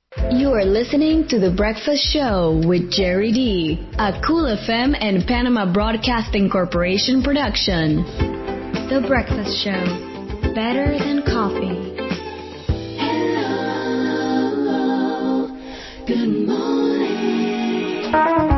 You are listening to The Breakfast Show with Jerry D, a Cool FM and Panama Broadcasting Corporation production. The Breakfast Show, better than coffee. Hello, good morning.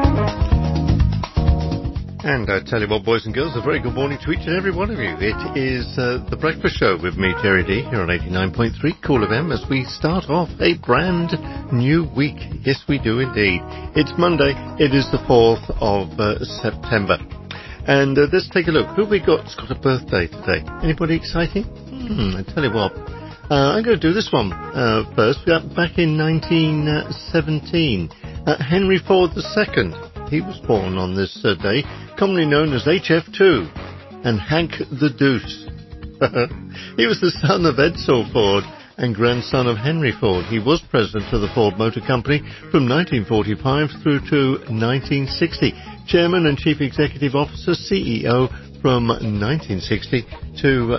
And I tell you what, boys and girls, a very good morning to each and every one of you. It is The Breakfast Show with me, Jerry D, here on 89.3 Cool FM as we start off a brand new week. Yes, we do indeed. It's Monday. It is the 4th of September. And let's take a look. Who we got? It's got a birthday today. Anybody exciting? I tell you what. I'm going to do this one first. Back in 1917, Henry Ford II. He was born on this day, commonly known as HF2, and Hank the Deuce. He was the son of Edsel Ford and grandson of Henry Ford. He was president of the Ford Motor Company from 1945 through to 1960. Chairman and Chief Executive Officer, CEO, from 1960 to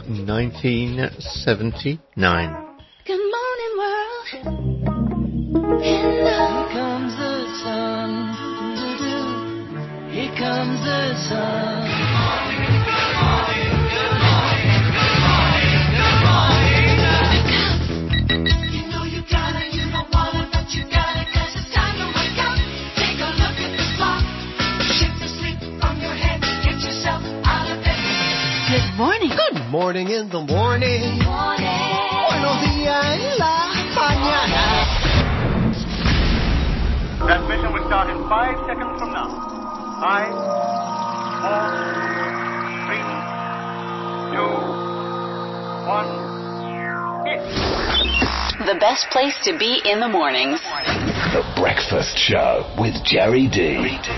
1979. Good morning, world. Hello. Here comes the sun. Here comes the sun. Good morning, good morning, good morning, good morning, good morning. You know you gotta, you don't wanna, but you gotta, 'cause it's time to wake up. Take a look at the clock. Shake the sleep from your head. Get yourself out of bed. Good morning. Good morning in the morning. Buenos días en la mañana. Transmission will start in 5 seconds from now. 5, 4, 3, 2, 1, hit. The best place to be in the mornings. The Breakfast Show with Jerry D.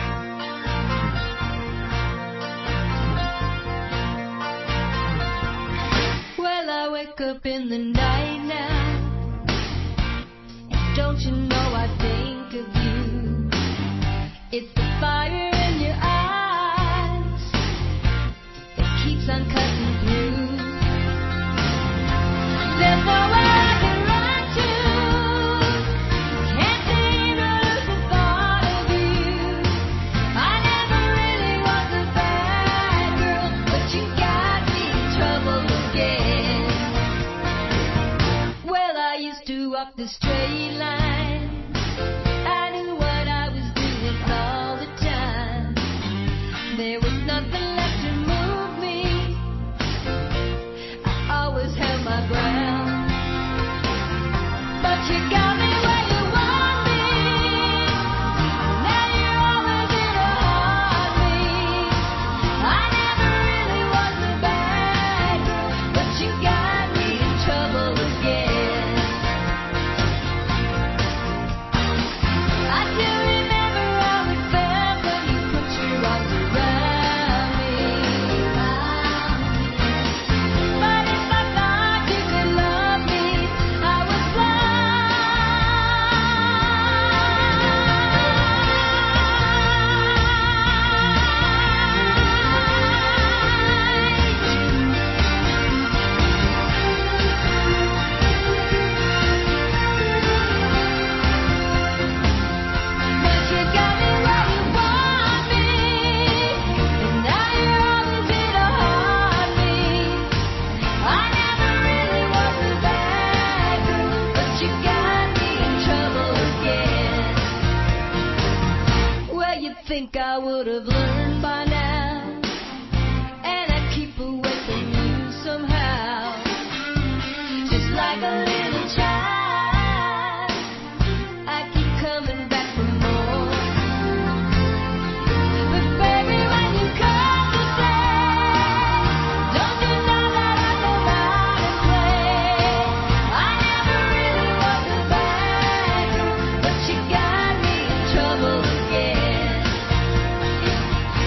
Well, I wake up in the night now. And don't you know I think of you? It's the fire in your eyes that keeps on cutting through. Therefore, I can run to. Can't seem to lose the thought of you. I never really was a bad girl, but you got me in trouble again. Well, I used to walk the straight line. I knew what I was doing all the time. There was nothing left to move me. I always held my ground. But you got me where you want me. Now you're always in a heartbeat. I never really was a bad girl, but you got me in trouble again. I still remember how it felt when you put your arms around me. But if I thought you could love me, I was But you got me where you want me, and now you're always in a heartbeat. I never really was a bad girl, but you got me in trouble again. Well, you'd think I would have learned by now, and I'd keep away from you somehow, just like a little child. I keep coming back for more. But baby, when you come to say, don't you know that I know how to play? I never really was a bad girl, but you got me in trouble again.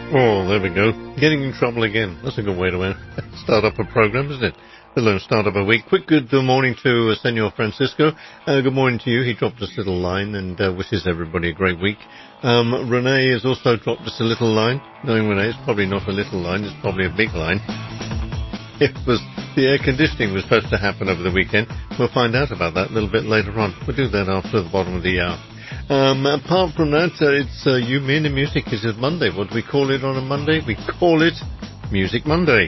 Oh, there we go. Getting in trouble again. That's a good way to start up a program, isn't it? Hello, start up a week. Quick good morning to Senor Francisco. Good morning to you. He dropped us a little line and wishes everybody a great week. Renee has also dropped us a little line. Knowing Renee, it's probably not a little line, it's probably a big line. The air conditioning was supposed to happen over the weekend. We'll find out about that a little bit later on. We'll do that after the bottom of the hour. Apart from that, it's You, Me and the Music. It's Monday. What do we call it on a Monday? We call it Music Monday.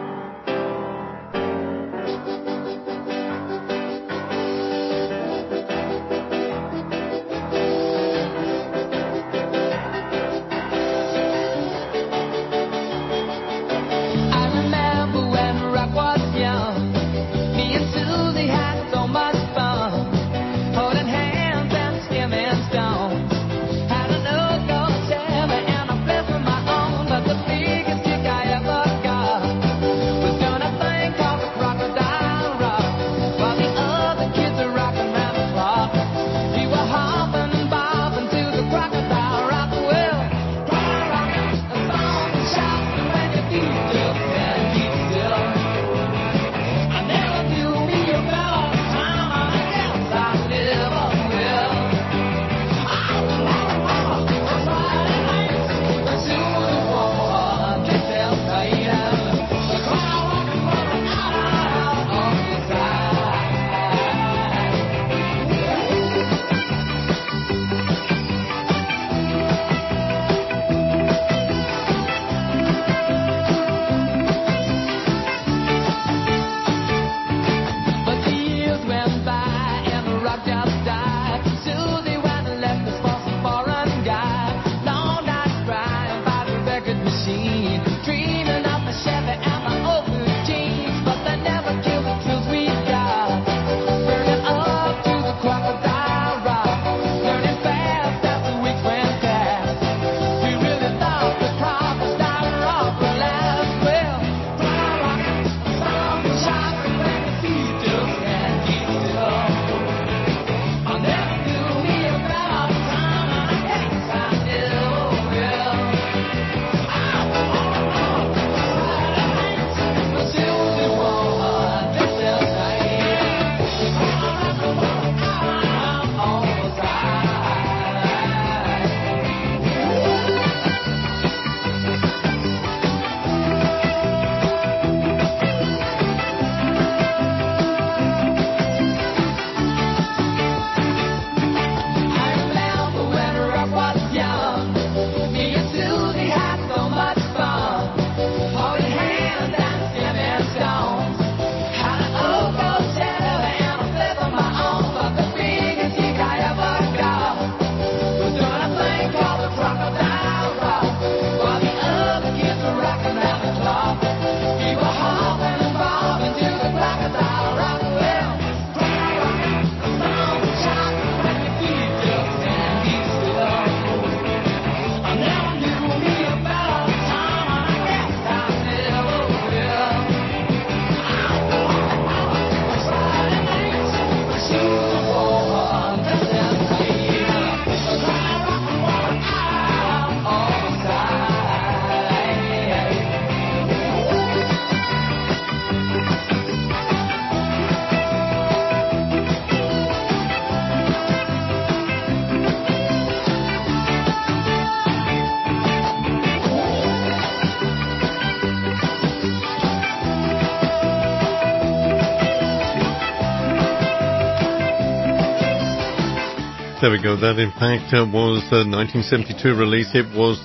There we go. That, in fact, was the 1972 release. It was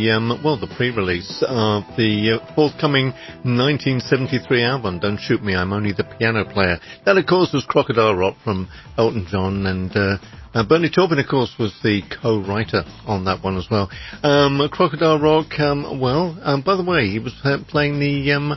the pre-release of the forthcoming 1973 album, Don't Shoot Me, I'm Only the Piano Player. That, of course, was Crocodile Rock from Elton John, and Bernie Taupin, of course, was the co-writer on that one as well. Crocodile Rock, by the way, he was playing the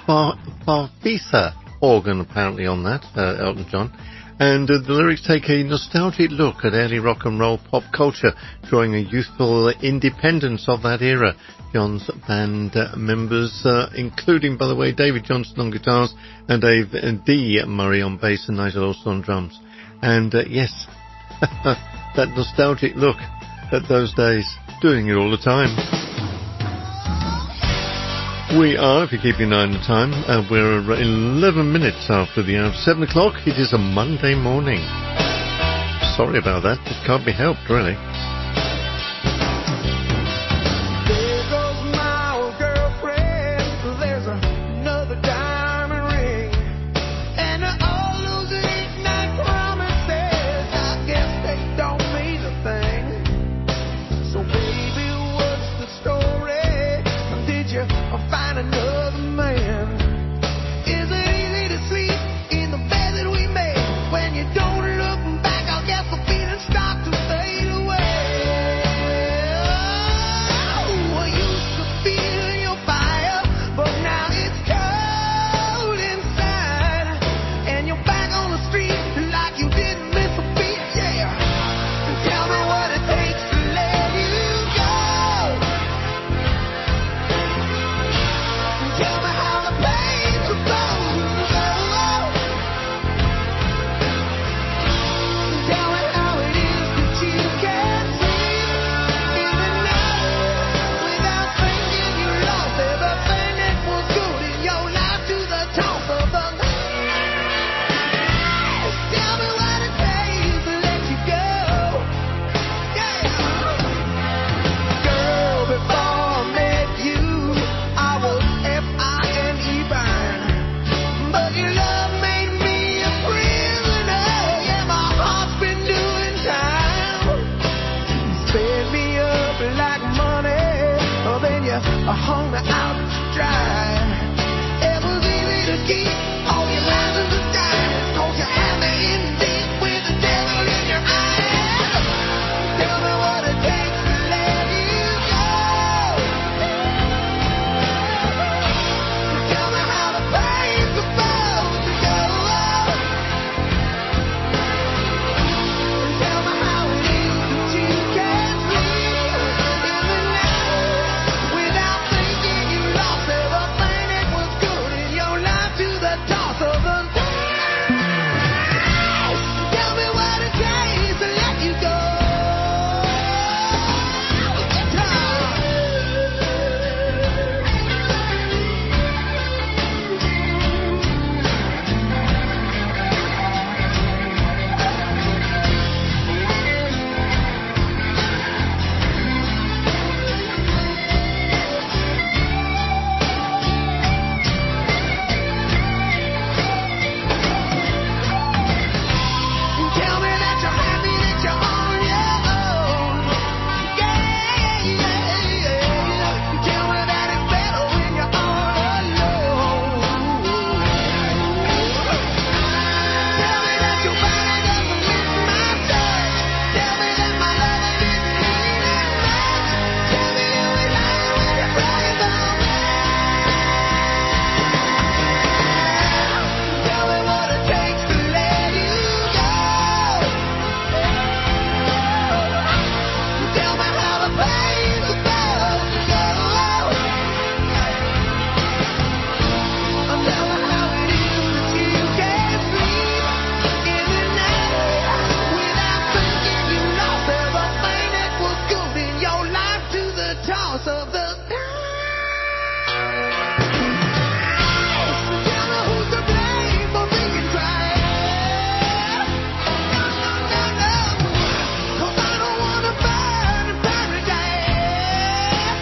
Farfisa organ, apparently, on that, Elton John. And the lyrics take a nostalgic look at early rock and roll pop culture, drawing a youthful independence of that era. John's band members, including, by the way, David Johnson on guitars and Dave D. Murray on bass and Nigel Olson on drums. And yes, that nostalgic look at those days, doing it all the time. We are, if you keep your eye on the time, we're 11 minutes after the hour of 7 o'clock. It is a Monday morning. Sorry about that. It can't be helped, really. There goes my old girlfriend. There's another diamond ring. And all those late night promises, I guess they don't mean a thing. So baby, what's the story? Did you find another man? Is it easy to sleep in the bed that we made? When you don't look back, I guess the feelings start to fade away. Oh, I used to feel your fire, but now it's cold inside. And you're back on the street like you didn't miss a beat, yeah. Tell me what it takes to let you go. Tell me how the pain's supposed to go. Tell me how it is that you can't sleep in the night without thinking you lost everything that was good in your life to the toss of the past. Tell me what it takes to let you go. Yeah. Girl, before I met you, I was F-I-N-E burn. But your love made me a prisoner. Yeah, my heart's been doing time. Sped me up like money, then you hung me out to dry. It was easy to keep all your lies in disguise, 'cause you had me in deep with the devil in your eyes. Tell me what it takes to let you go. Tell me how the pain's supposed to go. Tell me how it is that you can't sleep in the night without thinking you lost everything that was good in your life to the toss of the dice. Tell me what it takes to let you go. Tell me that you're happy, that you're on your own. Yeah, yeah, yeah. Tell me that it's better when you're all alone. Tell me that your body doesn't miss my touch. Tell me that my love didn't mean as much. Tell me you ain't lying when you're crying for me. Tell me what it takes to let you go. Tell me how the pain's supposed to go. Tell me how it is that you can't sleep in the night without thinking you lost everything that was good in your life to the toss of the Tell me who's to blame for being dry. No, 'cause I don't wanna burn in paradise.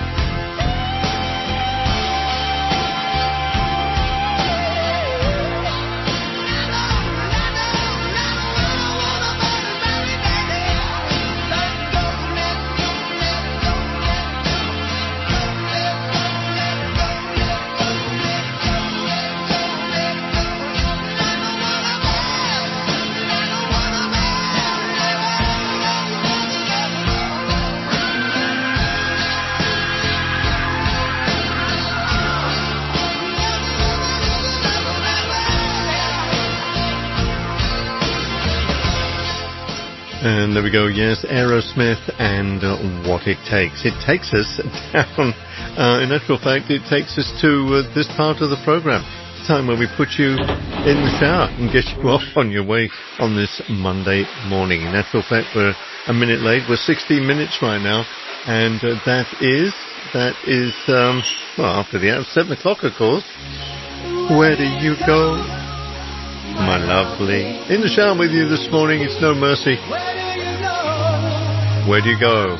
And there we go, yes, Aerosmith and What It Takes. It takes us down. In actual fact, it takes us to this part of the program. Time where we put you in the shower and get you off on your way on this Monday morning. In actual fact, we're a minute late. We're 16 minutes right now. And that is That is, well, after the hour, 7 o'clock, of course. Where do you go, my lovely? In the shower with you this morning, it's No Mercy. Where do you go?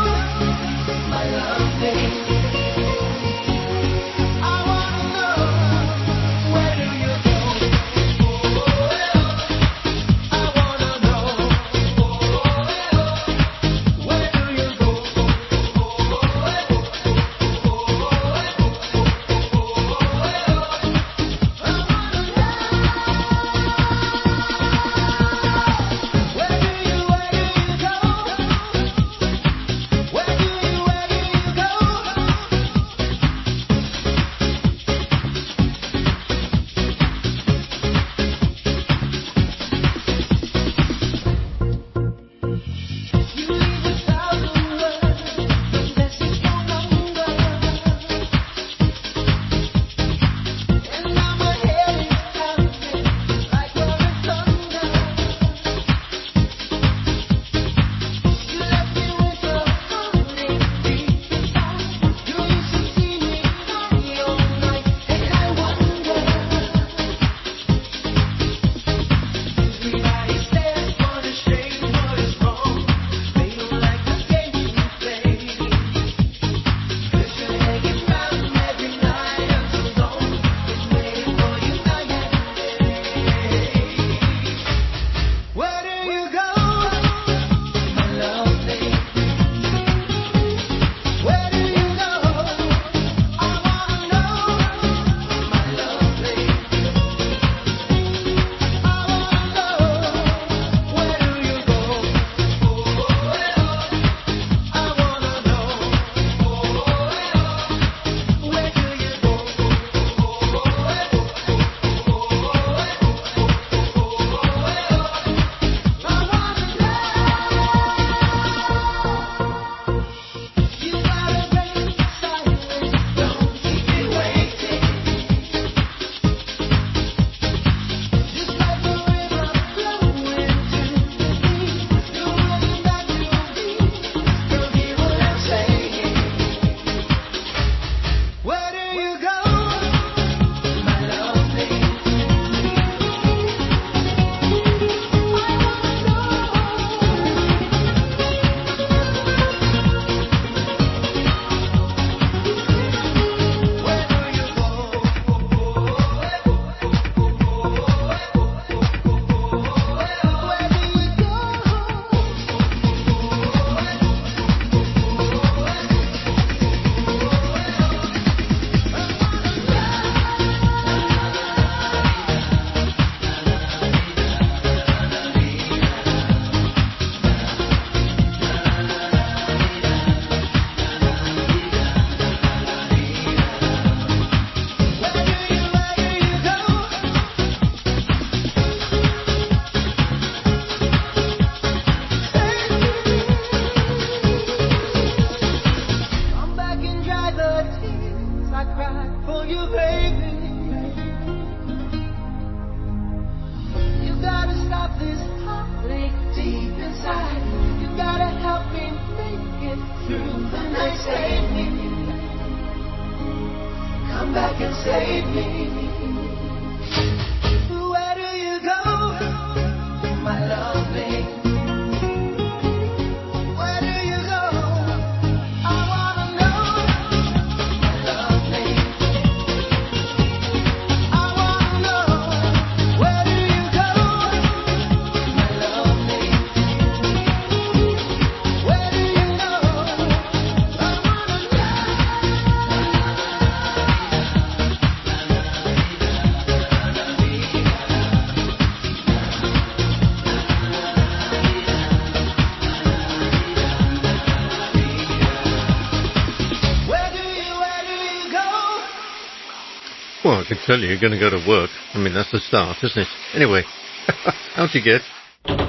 Well, I can tell you, you're going to go to work. I mean, that's the start, isn't it? Anyway, how'd you get?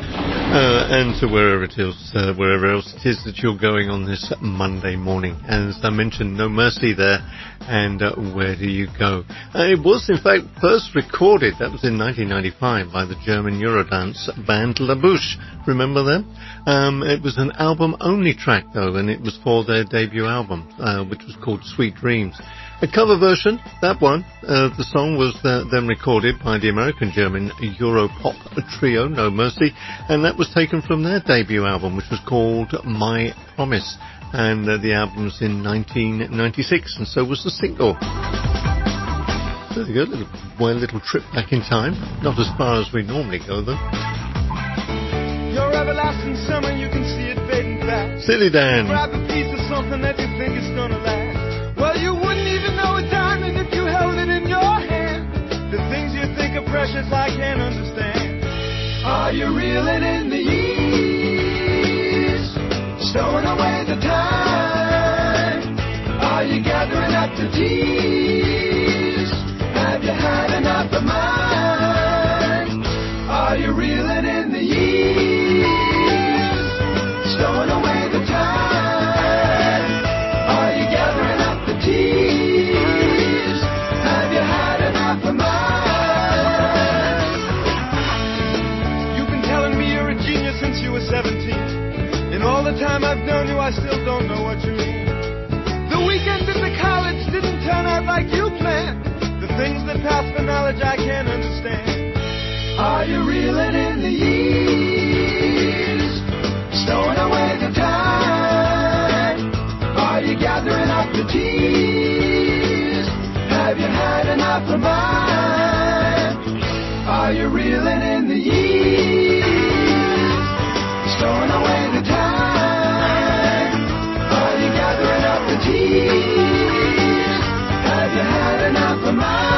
And to wherever else it is that you're going on this Monday morning. As I mentioned, No Mercy there, and Where Do You Go? It was, in fact, first recorded, that was in 1995, by the German Eurodance band La Bouche. Remember them? It was an album-only track, though, and it was for their debut album, which was called Sweet Dreams. A cover version, that one, the song was then recorded by the American-German Europop trio No Mercy, and that was taken from their debut album, which was called My Promise, and the album was in 1996, and so was the single. So there you go, one little trip back in time, not as far as we normally go, though. Your everlasting summer, you can see it fading fast. Silly Dan. Grab a piece of something that you think is gonna last. Well, you wouldn't even know a diamond if you held it in your hand. The things you think are precious, I can't understand. Are you reeling in the years, stowing away the time? Are you gathering up the tears? Have you had enough of mine? Are you reeling in the years, stowing away the time? Are you gathering up the tears? Have you had enough of mine? You've been telling me you're a genius since you were 17. And all the time I've known you, I still don't know what you mean. The weekend in the college didn't turn out like you planned. The things that pass for knowledge I can't understand. Are you reeling in the years, stowing away the time? Are you gathering up the tears? Have you had enough of mine? Are you reeling in the years, stowing away the time? Are you gathering up the tears? Have you had enough of mine?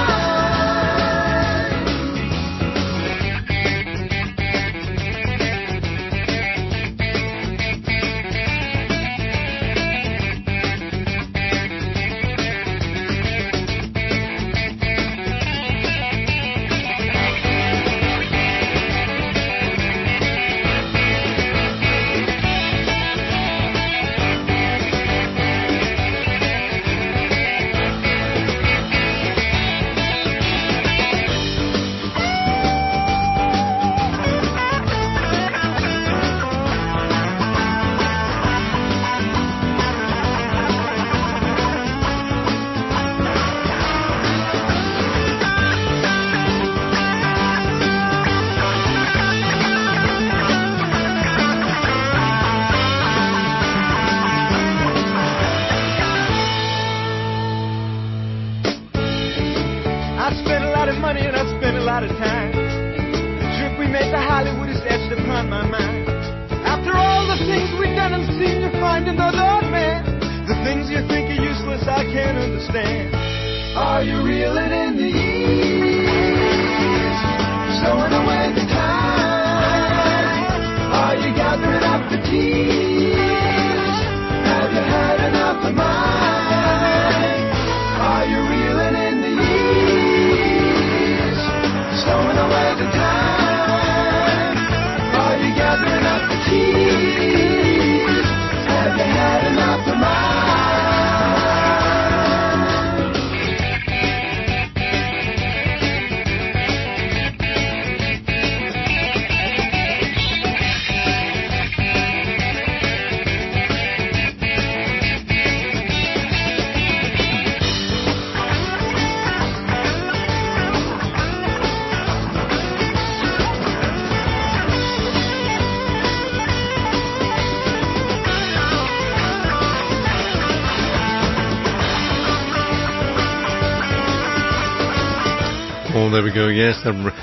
Oh, there we go, yes,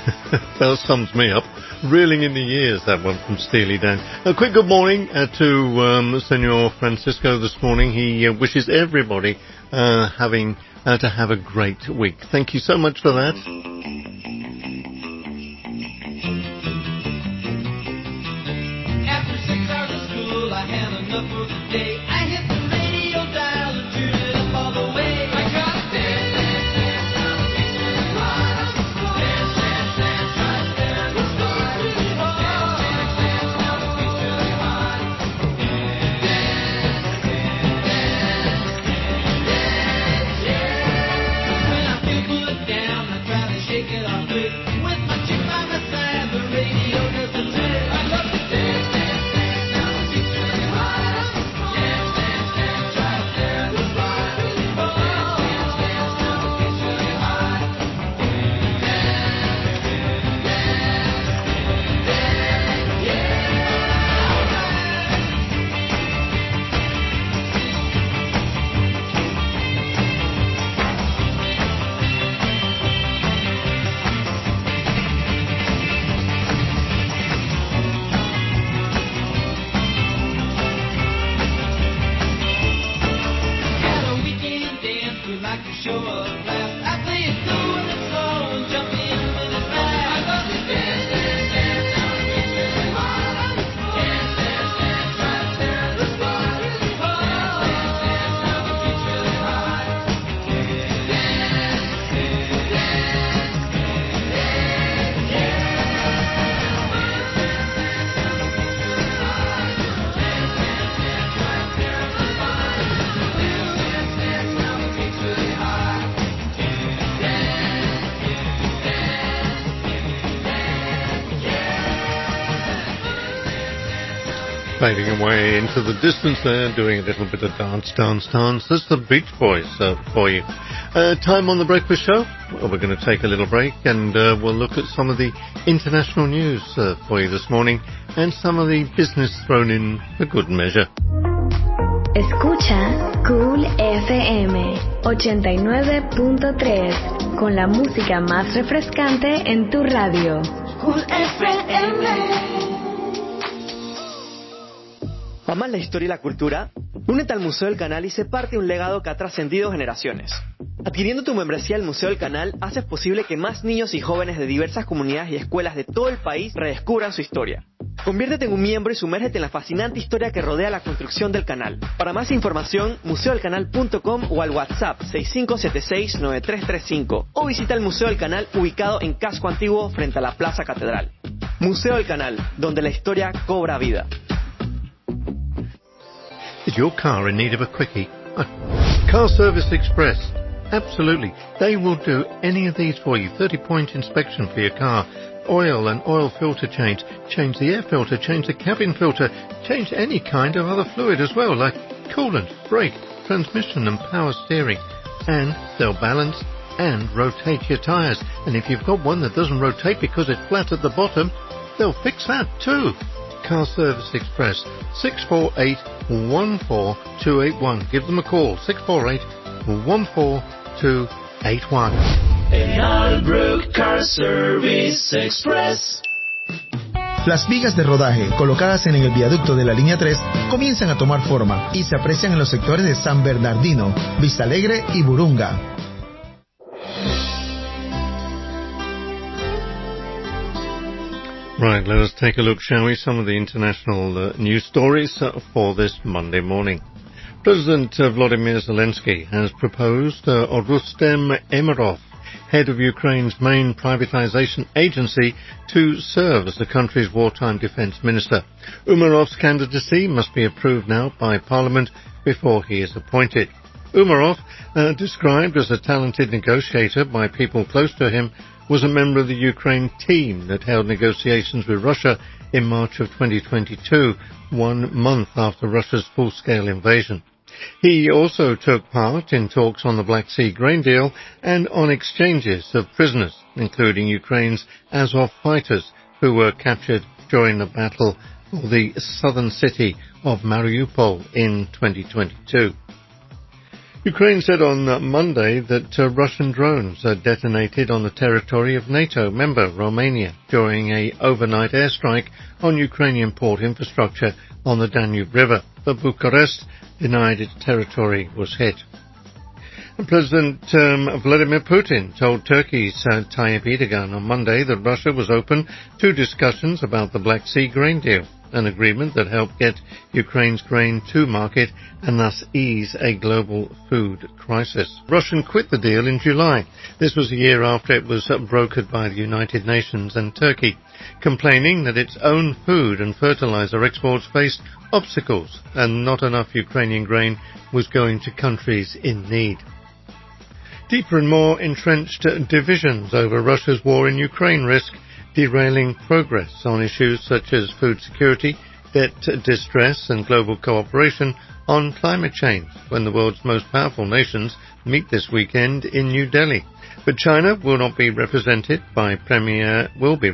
that sums me up. Reeling in the Years, that one from Steely Dan. A quick good morning to Senor Francisco this morning. He wishes everybody to have a great week. Thank you so much for that. After 6 hours of school, I had enough for the day. I hit the radio dial and turned it up all the way. I got to dance, dance, dance, now the beat's really hot. Dance, dance, dance, right there in the start. Dance, dance, dance, now you like to show up fast. I play it cool and slow and jump in when it's fast. I love to dance, dance, dance, now the beat's really hard on the floor. Dance, dance, dance, try to tear the floor really hard. Dance, dance, dance, now the beat's really hard. Dance, dance, dance, dance, yeah. Fading away into the distance there, doing a little bit of dance, dance, dance. That's the Beach Boys for you. Time on the breakfast show. Well, we're going to take a little break and we'll look at some of the international news for you this morning and some of the business thrown in for good measure. Escucha Cool FM 89.3 con la música más refrescante en tu radio. Cool FM. ¿Amas la historia y la cultura? Únete al Museo del Canal y sé parte de un legado que ha trascendido generaciones. Adquiriendo tu membresía al Museo del Canal, haces posible que más niños y jóvenes de diversas comunidades y escuelas de todo el país redescubran su historia. Conviértete en un miembro y sumérgete en la fascinante historia que rodea la construcción del canal. Para más información, museodelcanal.com o al WhatsApp 6576-9335 o visita el Museo del Canal ubicado en Casco Antiguo frente a la Plaza Catedral. Museo del Canal, donde la historia cobra vida. Is your car in need of a quickie? Car Service Express. Absolutely. They will do any of these for you. 30-point inspection for your car. Oil and oil filter change. Change the air filter. Change the cabin filter. Change any kind of other fluid as well, like coolant, brake, transmission and power steering. And they'll balance and rotate your tyres. And if you've got one that doesn't rotate because it's flat at the bottom, they'll fix that too. Car Service Express, 648-14281. Give them a call, 648-14281. Albrook Car Service Express. Las vigas de rodaje colocadas en el viaducto de la línea 3 comienzan a tomar forma y se aprecian en los sectores de San Bernardino, Vista Alegre y Burunga. Right, let us take a look, shall we, some of the international news stories for this Monday morning. President Vladimir Zelensky has proposed Rustem Umerov, head of Ukraine's main privatization agency, to serve as the country's wartime defense minister. Umerov's candidacy must be approved now by Parliament before he is appointed. Umerov, described as a talented negotiator by people close to him, was a member of the Ukraine team that held negotiations with Russia in March of 2022, 1 month after Russia's full-scale invasion. He also took part in talks on the Black Sea grain deal and on exchanges of prisoners, including Ukraine's Azov fighters, who were captured during the battle for the southern city of Mariupol in 2022. Ukraine said on Monday that Russian drones detonated on the territory of NATO member Romania during an overnight airstrike on Ukrainian port infrastructure on the Danube River, but Bucharest denied its territory was hit. President Vladimir Putin told Turkey's Tayyip Erdogan on Monday that Russia was open to discussions about the Black Sea grain deal, an agreement that helped get Ukraine's grain to market and thus ease a global food crisis. Russia quit the deal in July. This was a year after it was brokered by the United Nations and Turkey, complaining that its own food and fertilizer exports faced obstacles and not enough Ukrainian grain was going to countries in need. Deeper and more entrenched divisions over Russia's war in Ukraine risk derailing progress on issues such as food security, debt distress and global cooperation on climate change when the world's most powerful nations meet this weekend in New Delhi. But China will be represented by Premier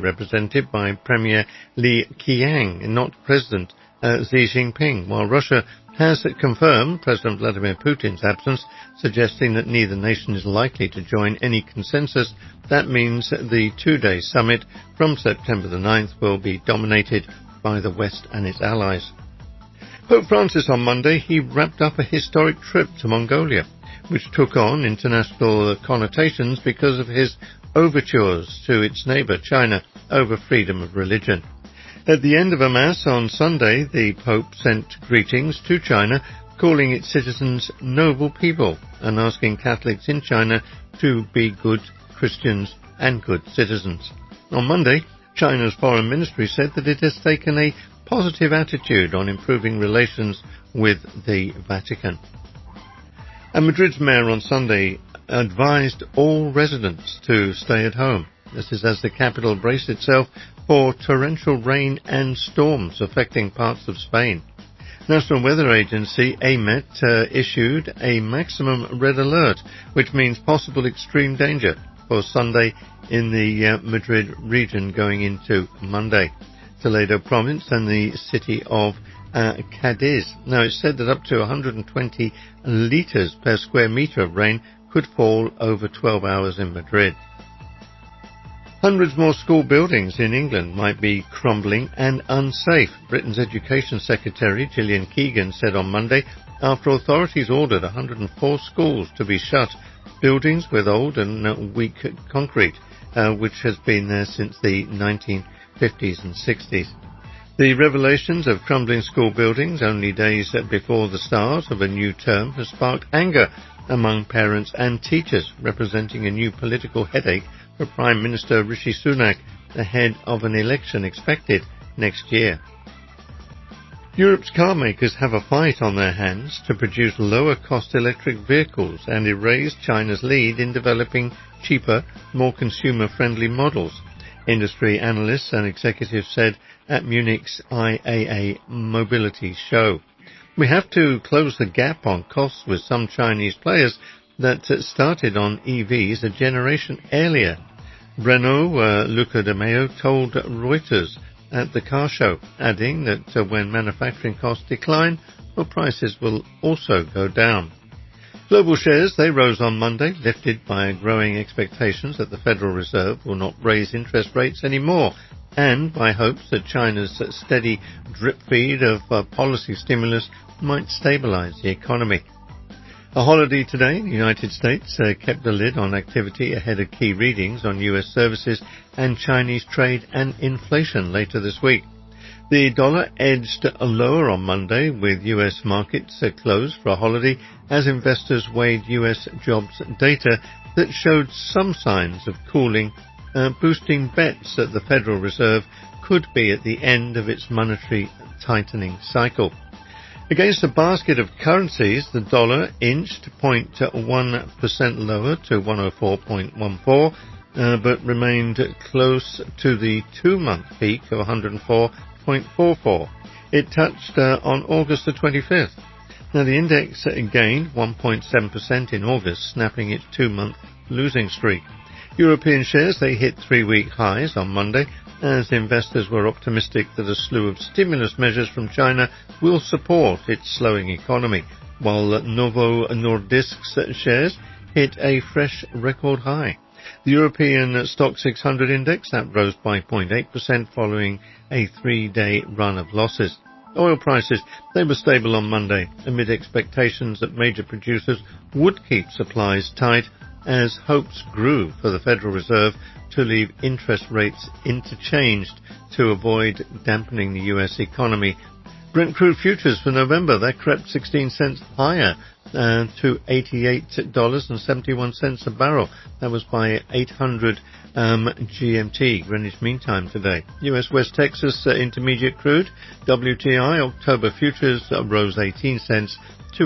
Li Qiang and not President Xi Jinping, while Russia has confirmed President Vladimir Putin's absence, suggesting that neither nation is likely to join any consensus. That means the two-day summit from September the 9th will be dominated by the West and its allies. Pope Francis on Monday, he wrapped up a historic trip to Mongolia. which took on international connotations because of his overtures to its neighbour China over freedom of religion. At the end of a Mass on Sunday, the Pope sent greetings to China, calling its citizens noble people and asking Catholics in China to be good Christians and good citizens. On Monday, China's foreign ministry said that it has taken a positive attitude on improving relations with the Vatican. And Madrid's mayor on Sunday advised all residents to stay at home. This is as the capital braced itself for torrential rain and storms affecting parts of Spain. National Weather Agency AEMET issued a maximum red alert, which means possible extreme danger for Sunday in the Madrid region going into Monday. Toledo province and the city of Cadiz. Now, it's said that up to 120 litres per square metre of rain could fall over 12 hours in Madrid. Hundreds more school buildings in England might be crumbling and unsafe, Britain's Education Secretary Gillian Keegan said on Monday, after authorities ordered 104 schools to be shut, buildings with old and weak concrete, which has been there since the 1950s and 60s. The revelations of crumbling school buildings only days before the start of a new term has sparked anger among parents and teachers, representing a new political headache for Prime Minister Rishi Sunak ahead of an election expected next year. Europe's car makers have a fight on their hands to produce lower-cost electric vehicles and erase China's lead in developing cheaper, more consumer-friendly models, industry analysts and executives said at Munich's IAA Mobility Show. We have to close the gap on costs with some Chinese players that started on EVs a generation earlier. Renault Luca de Meo told Reuters at the car show, adding that when manufacturing costs decline, well, prices will also go down. Global shares, they rose on Monday, lifted by growing expectations that the Federal Reserve will not raise interest rates anymore, and by hopes that China's steady drip feed of policy stimulus might stabilise the economy. A holiday today in the United States kept the lid on activity ahead of key readings on U.S. services and Chinese trade and inflation later this week. The dollar edged lower on Monday with U.S. markets closed for a holiday as investors weighed U.S. jobs data that showed some signs of cooling, boosting bets that the Federal Reserve could be at the end of its monetary tightening cycle. Against a basket of currencies, the dollar inched 0.1% lower to 104.14, but remained close to the two-month peak of 104.44. It touched on August the 25th. Now, the index gained 1.7% in August, snapping its two-month losing streak. European shares, they hit three-week highs on Monday, as investors were optimistic that a slew of stimulus measures from China will support its slowing economy, while Novo Nordisk's shares hit a fresh record high. The European Stock 600 index, that rose by 0.8% following a three-day run of losses. Oil prices, they were stable on Monday, amid expectations that major producers would keep supplies tight as hopes grew for the Federal Reserve to leave interest rates interchanged to avoid dampening the U.S. economy. Brent crude futures for November, they crept 16 cents higher to $88.71 a barrel. That was by 800 GMT, Greenwich Mean Time today. U.S. West Texas Intermediate crude, WTI October futures rose 18 cents to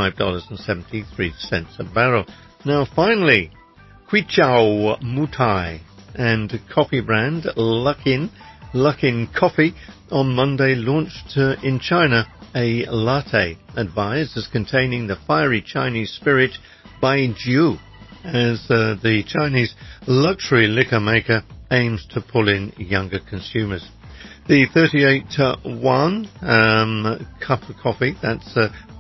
$85.73 a barrel. Now finally, Quichao Mutai and coffee brand Luckin Coffee on Monday launched in China a latte advised as containing the fiery Chinese spirit Baijiu, as the Chinese luxury liquor maker aims to pull in younger consumers. The 38 yuan cup of coffee, that's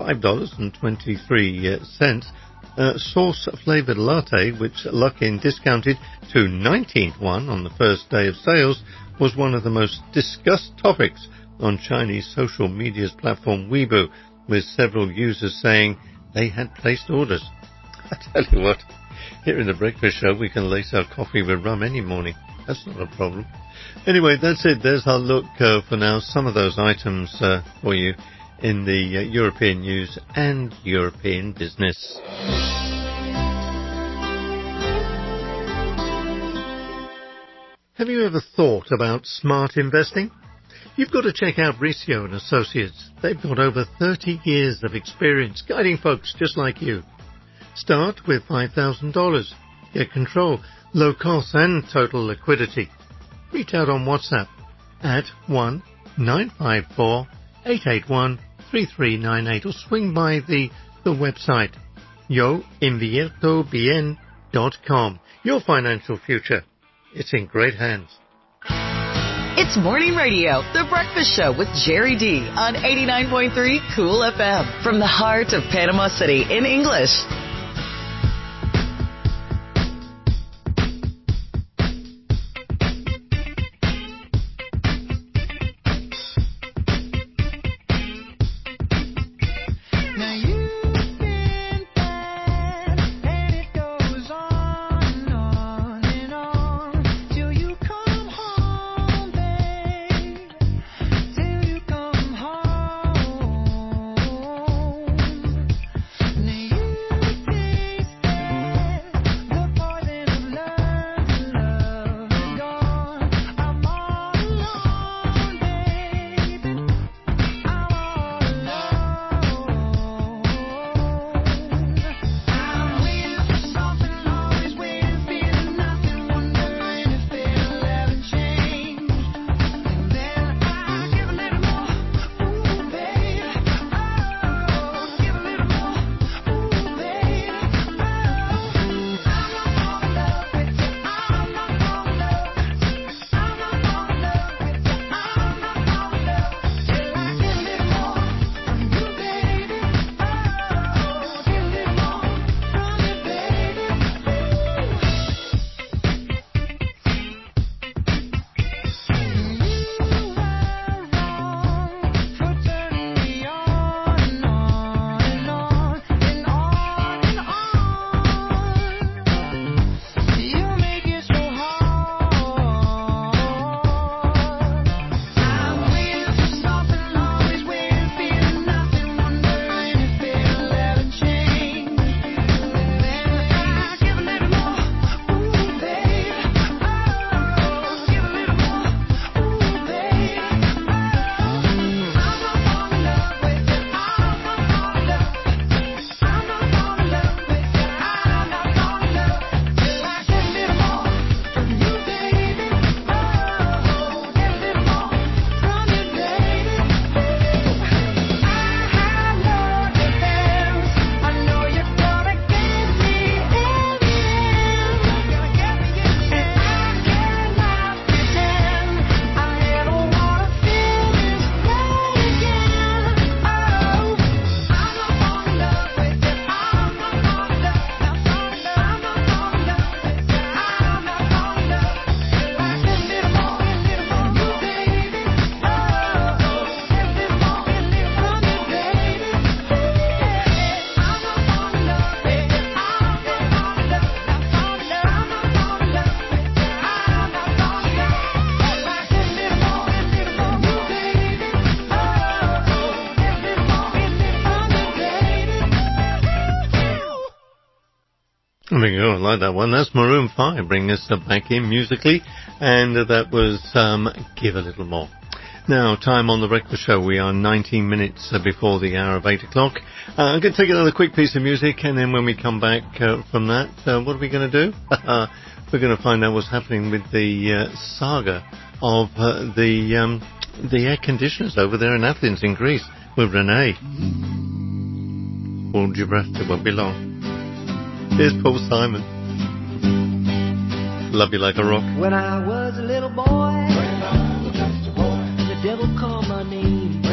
$5.23, sauce-flavoured latte, which Luckin discounted to 19 yuan on the first day of sales, was one of the most discussed topics on Chinese social media's platform Weibo, with several users saying they had placed orders. I tell you what, here in the breakfast show, we can lace our coffee with rum any morning. That's not a problem. Anyway, that's it. There's our look for now. Some of those items for you in the European news and European business. Have you ever thought about smart investing? You've got to check out Riccio & Associates. They've got over 30 years of experience guiding folks just like you. Start with $5,000. Get control, low cost and total liquidity. Reach out on WhatsApp at 1-954-881-3398 or swing by the website yoinviertobien.com. Your financial future. It's in great hands. It's Morning Radio, The Breakfast Show with Jerry D on 89.3 Cool FM from the heart of Panama City in English. There we go, I like that one. That's Maroon 5 bringing us back in musically, and that was Give a Little More. Now, time on the breakfast show. We are 19 minutes before the hour of 8 o'clock. I'm going to take another quick piece of music, and then when we come back from that, what are we going to do? We're going to find out what's happening with the saga of the air conditioners over there in Athens in Greece with Renee. Hold your breath, it won't be long. Here's Paul Simon. Love You Like a Rock. When I was a little boy, the devil called my name.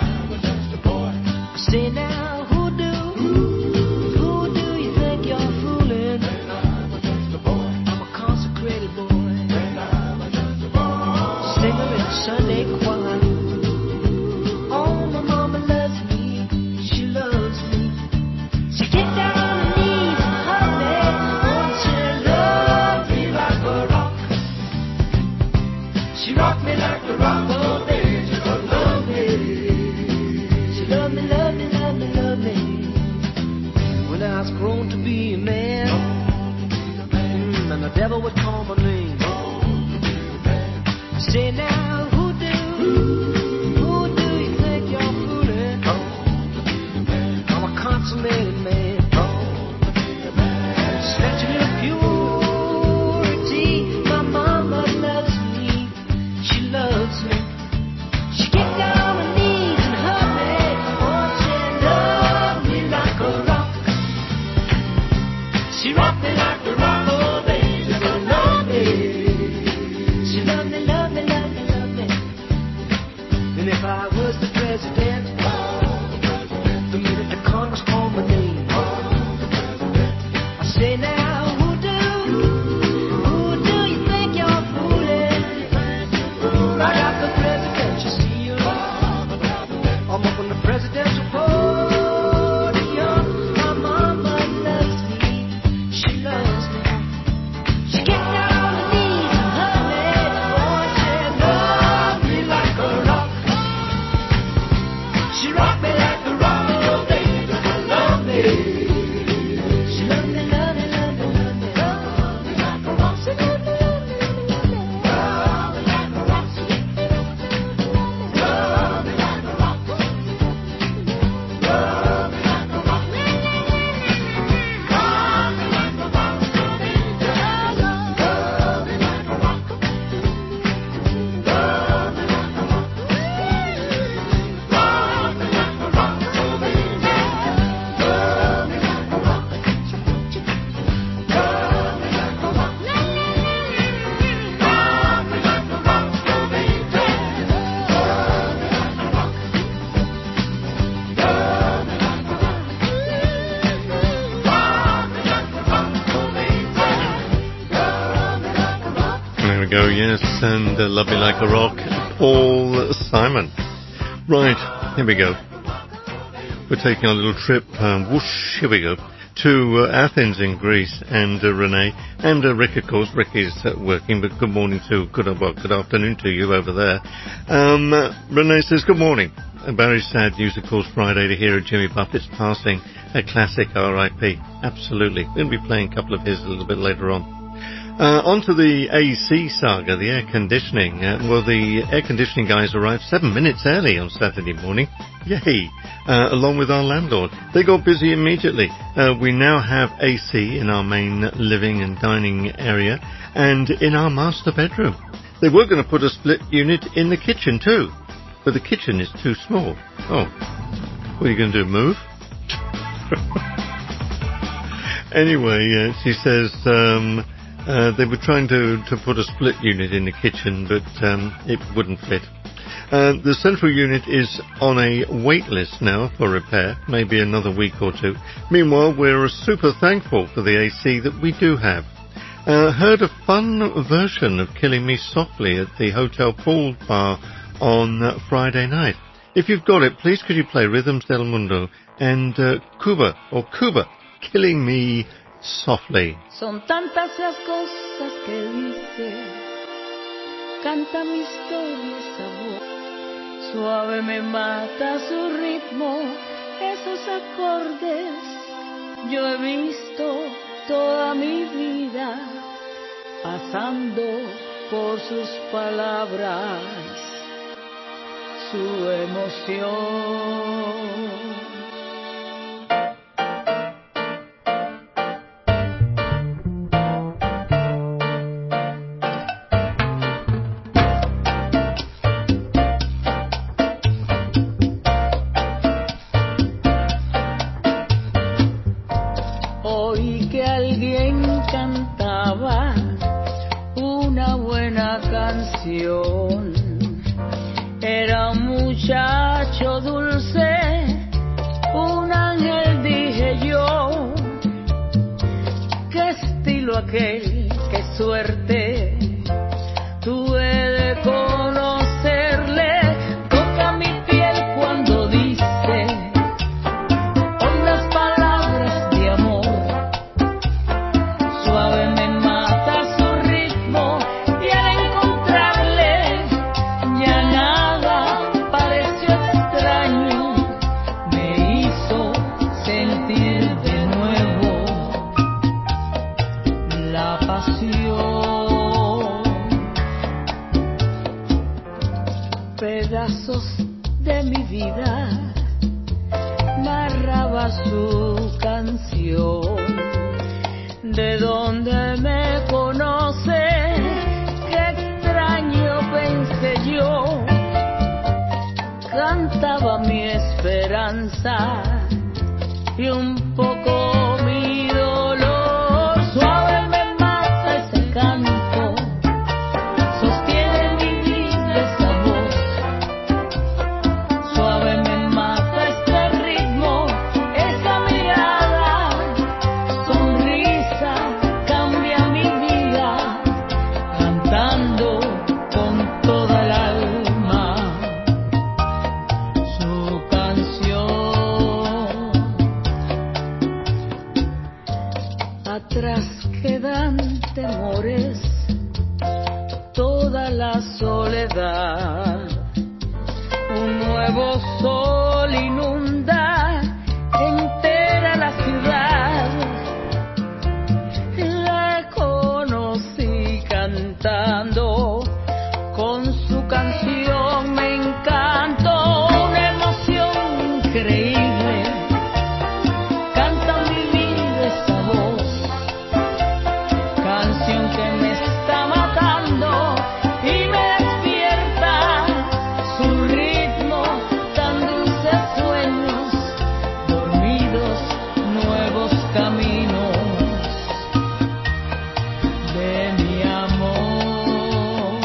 Say now, who do you think you're fooling? I'm a consecrated boy, singer in Sunday choir. Oh, my mama loves me, she loves me. She get down on her knees and devil would call my name. Say now, who do you think you're fooling? I'm a consummated man. Statue of purity. My mama loves me. She loves me. She get down on her knees and hug me. Oh, she loved me like a rock. She rocked me like a rock. Oh, baby, she loved me. She loved me, loved me, loved me, loved me. And if I was the president, the minute the Congress called my name, I say now, who do you think you're fooling? Right out the presidential seal, I'm up on the presidential podium. My mama loves me, she loves me. She gets down on her knees and hug me. Oh, she loved me like a rock. She rocked me like a rock. Oh, baby, she loved me. She loved me, loved me, loved me, loved me. Love me like a rock. She loved me, loved me, loved me, loved me. Love me like a rock. Love me like a rock. Love me like a rock. Love me like a rock. Love me like a rock. There we go, yes, and Love Me Like a Rock, Paul Simon. Right, here we go. We're taking a little trip, whoosh, here we go, to Athens in Greece, and Renee, and Rick, of course. Rick is working, but good morning to, good afternoon to you over there. Renee says, good morning. Very sad news, of course, Friday to hear of Jimmy Buffett's passing, a classic R.I.P. Absolutely. We'll be playing a couple of his a little bit later on. On to the AC saga, the air conditioning. Well, the air conditioning guys arrived 7 minutes early on Saturday morning. Yay! Along with our landlord. They got busy immediately. We now have AC in our main living and dining area and in our master bedroom. They were going to put a split unit in the kitchen too, but the kitchen is too small. Oh, what are you going to do, move? Anyway, she says... they were trying to put a split unit in the kitchen, but it wouldn't fit. The central unit is on a wait list now for repair, maybe another week or two. Meanwhile, we're super thankful for the AC that we do have. Heard a fun version of Killing Me Softly at the Hotel Pool Bar on Friday night. If you've got it, please could you play Rhythms del Mundo and Cuba, Killing Me Softly. Son tantas las cosas que dice, canta mi historia esa voz, suave me mata su ritmo, esos acordes, yo he visto toda mi vida, pasando por sus palabras, su emoción. Era un muchacho dulce, un ángel dije yo. Qué estilo aquel, qué suerte tuve de conocerle. Toca mi piel cuando dice hondas palabras de amor. Suave me mata su ritmo y al encontrarle ya nada pareció extraño. Me hizo sentir de nuevo la pasión. pedazos de mi vida, narraba su canción. ¿De dónde me conoce? Qué extraño pensé yo. Cantaba mi esperanza y un poco mi dolor. Suave me mata ese canto, sostiene mi vida esa voz. Suave me mata este ritmo, esa mirada, sonrisa, cambia mi vida, cantando con toda el alma su canción. Atrás quedan temores, toda la soledad. Un nuevo sol inunda entera la ciudad. La conocí cantando, con su canción me encantó. Una emoción increíble, canta mi vida esa voz. Canción que me está matando y me despierta. Su ritmo, tan dulces sueños, dormidos, nuevos caminos de mi amor.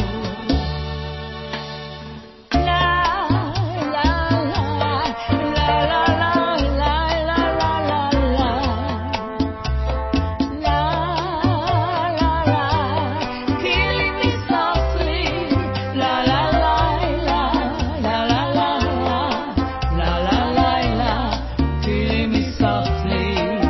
La, la, la, la, la, la, la, la, la, la. La la la, killing me softly. La la la la, la la la la, la la la, killing me softly.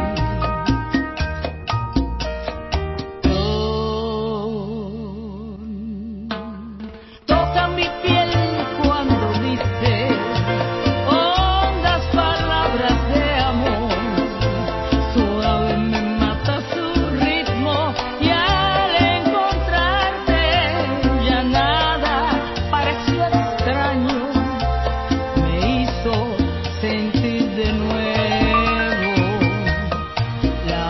Toca mi piel cuando dice hondas palabras de amor. Suave me mata su ritmo y al encontrarte ya nada pareció extraño. Me hizo sentir de nuevo la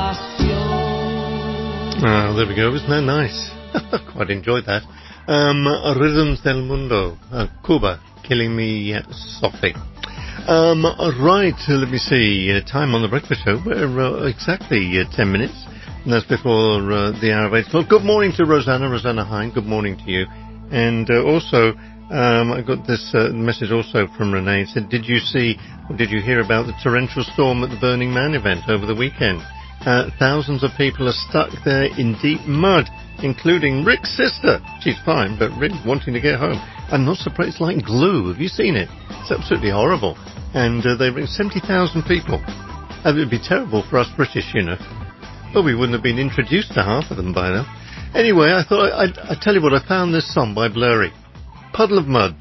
pasión. There we go. Isn't that nice? Quite enjoyed that. Rhythms del Mundo, Cuba, Killing Me Softly. Right, let me see. Time on the breakfast show. We're exactly 10 minutes. And that's before the hour of 8 o'clock. Good morning to Rosanna Hine. Good morning to you. And also, I got this message also from Renee. It said, did you hear about the torrential storm at the Burning Man event over the weekend? Thousands of people are stuck there in deep mud, including Rick's sister. She's fine, but Rick wanting to get home. I'm not surprised. It's like glue. Have you seen it? It's absolutely horrible. And they bring 70,000 people. It would be terrible for us British, you know. Well, we wouldn't have been introduced to half of them by now. Anyway, I thought I'd tell you what, I found this song by Blurry. Puddle of Mud.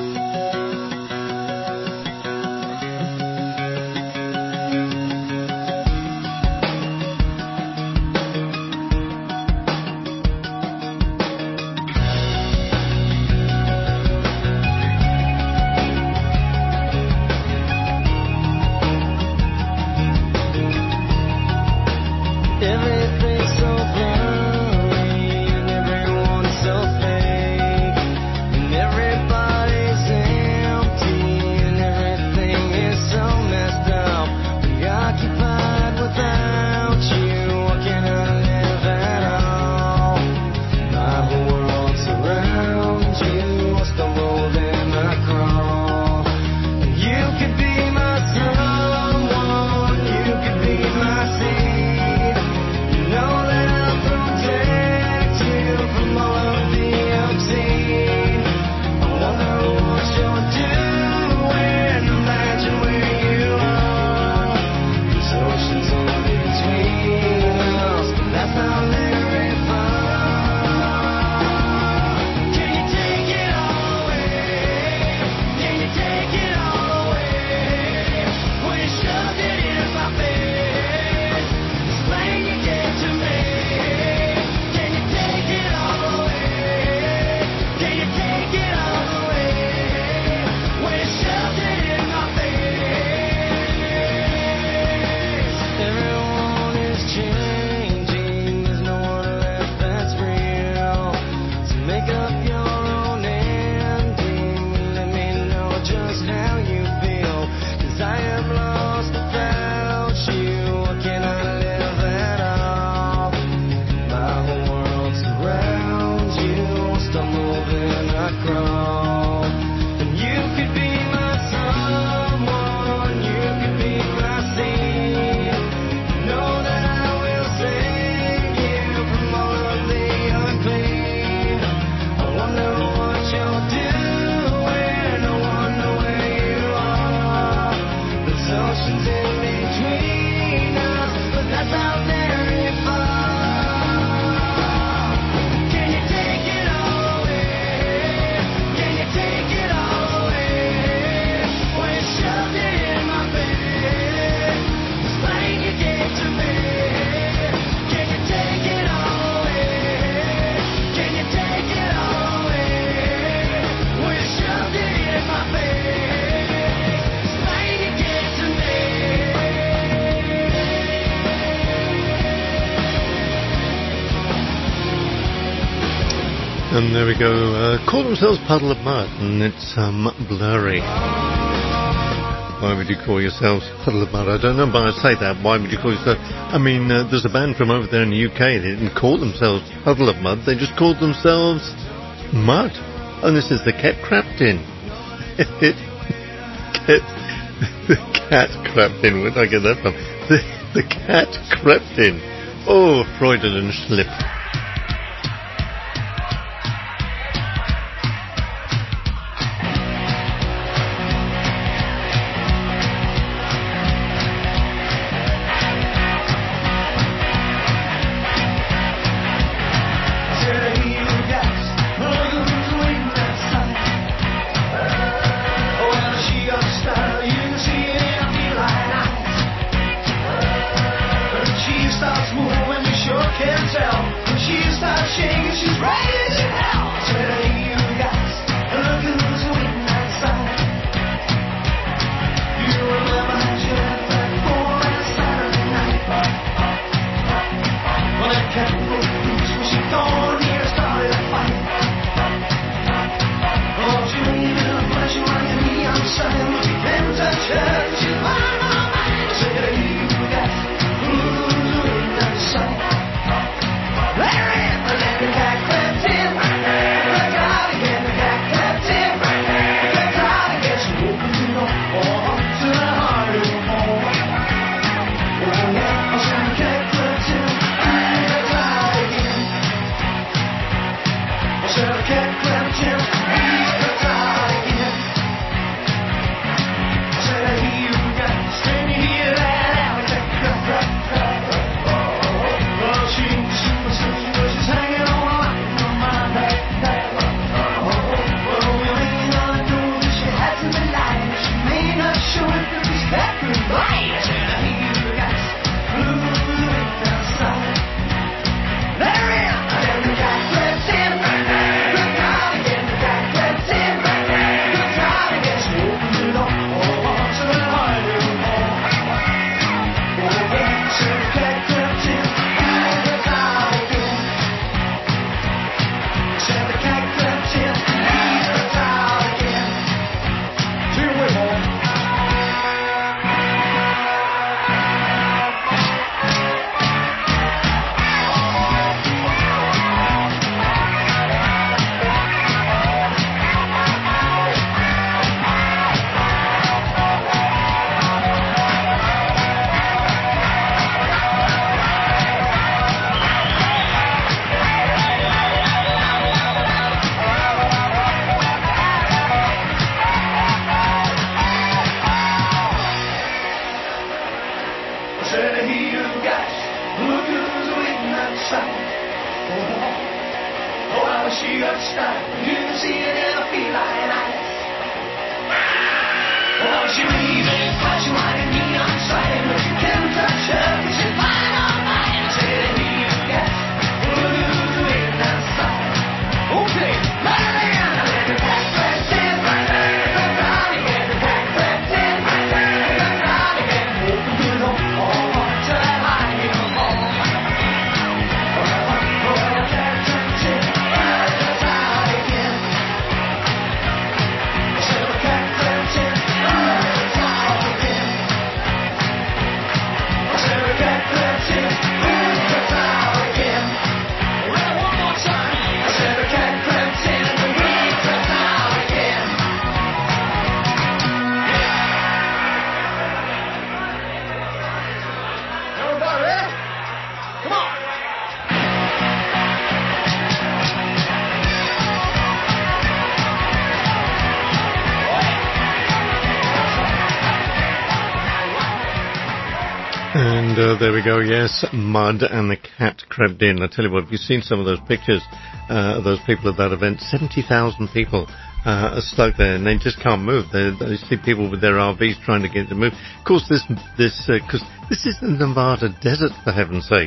Everything's so blurry and everyone's so fake, and everybody And there we go. Call themselves Puddle of Mud, and it's blurry. Why would you call yourselves Puddle of Mud? I don't know, but I say that. Why would you call yourself? I mean, there's a band from over there in the UK. They didn't call themselves Puddle of Mud. They just called themselves Mud. And this is the Cat Crept In. The cat crept in. Where did I get that from? The cat crept in. Oh, Freudian slip. There we go, yes, Mud and the Cat Crept In. I tell you what, if you've seen some of those pictures of those people at that event, 70,000 people are stuck there and they just can't move. They see people with their RVs trying to get to move. Of course, this is the Nevada desert, for heaven's sake.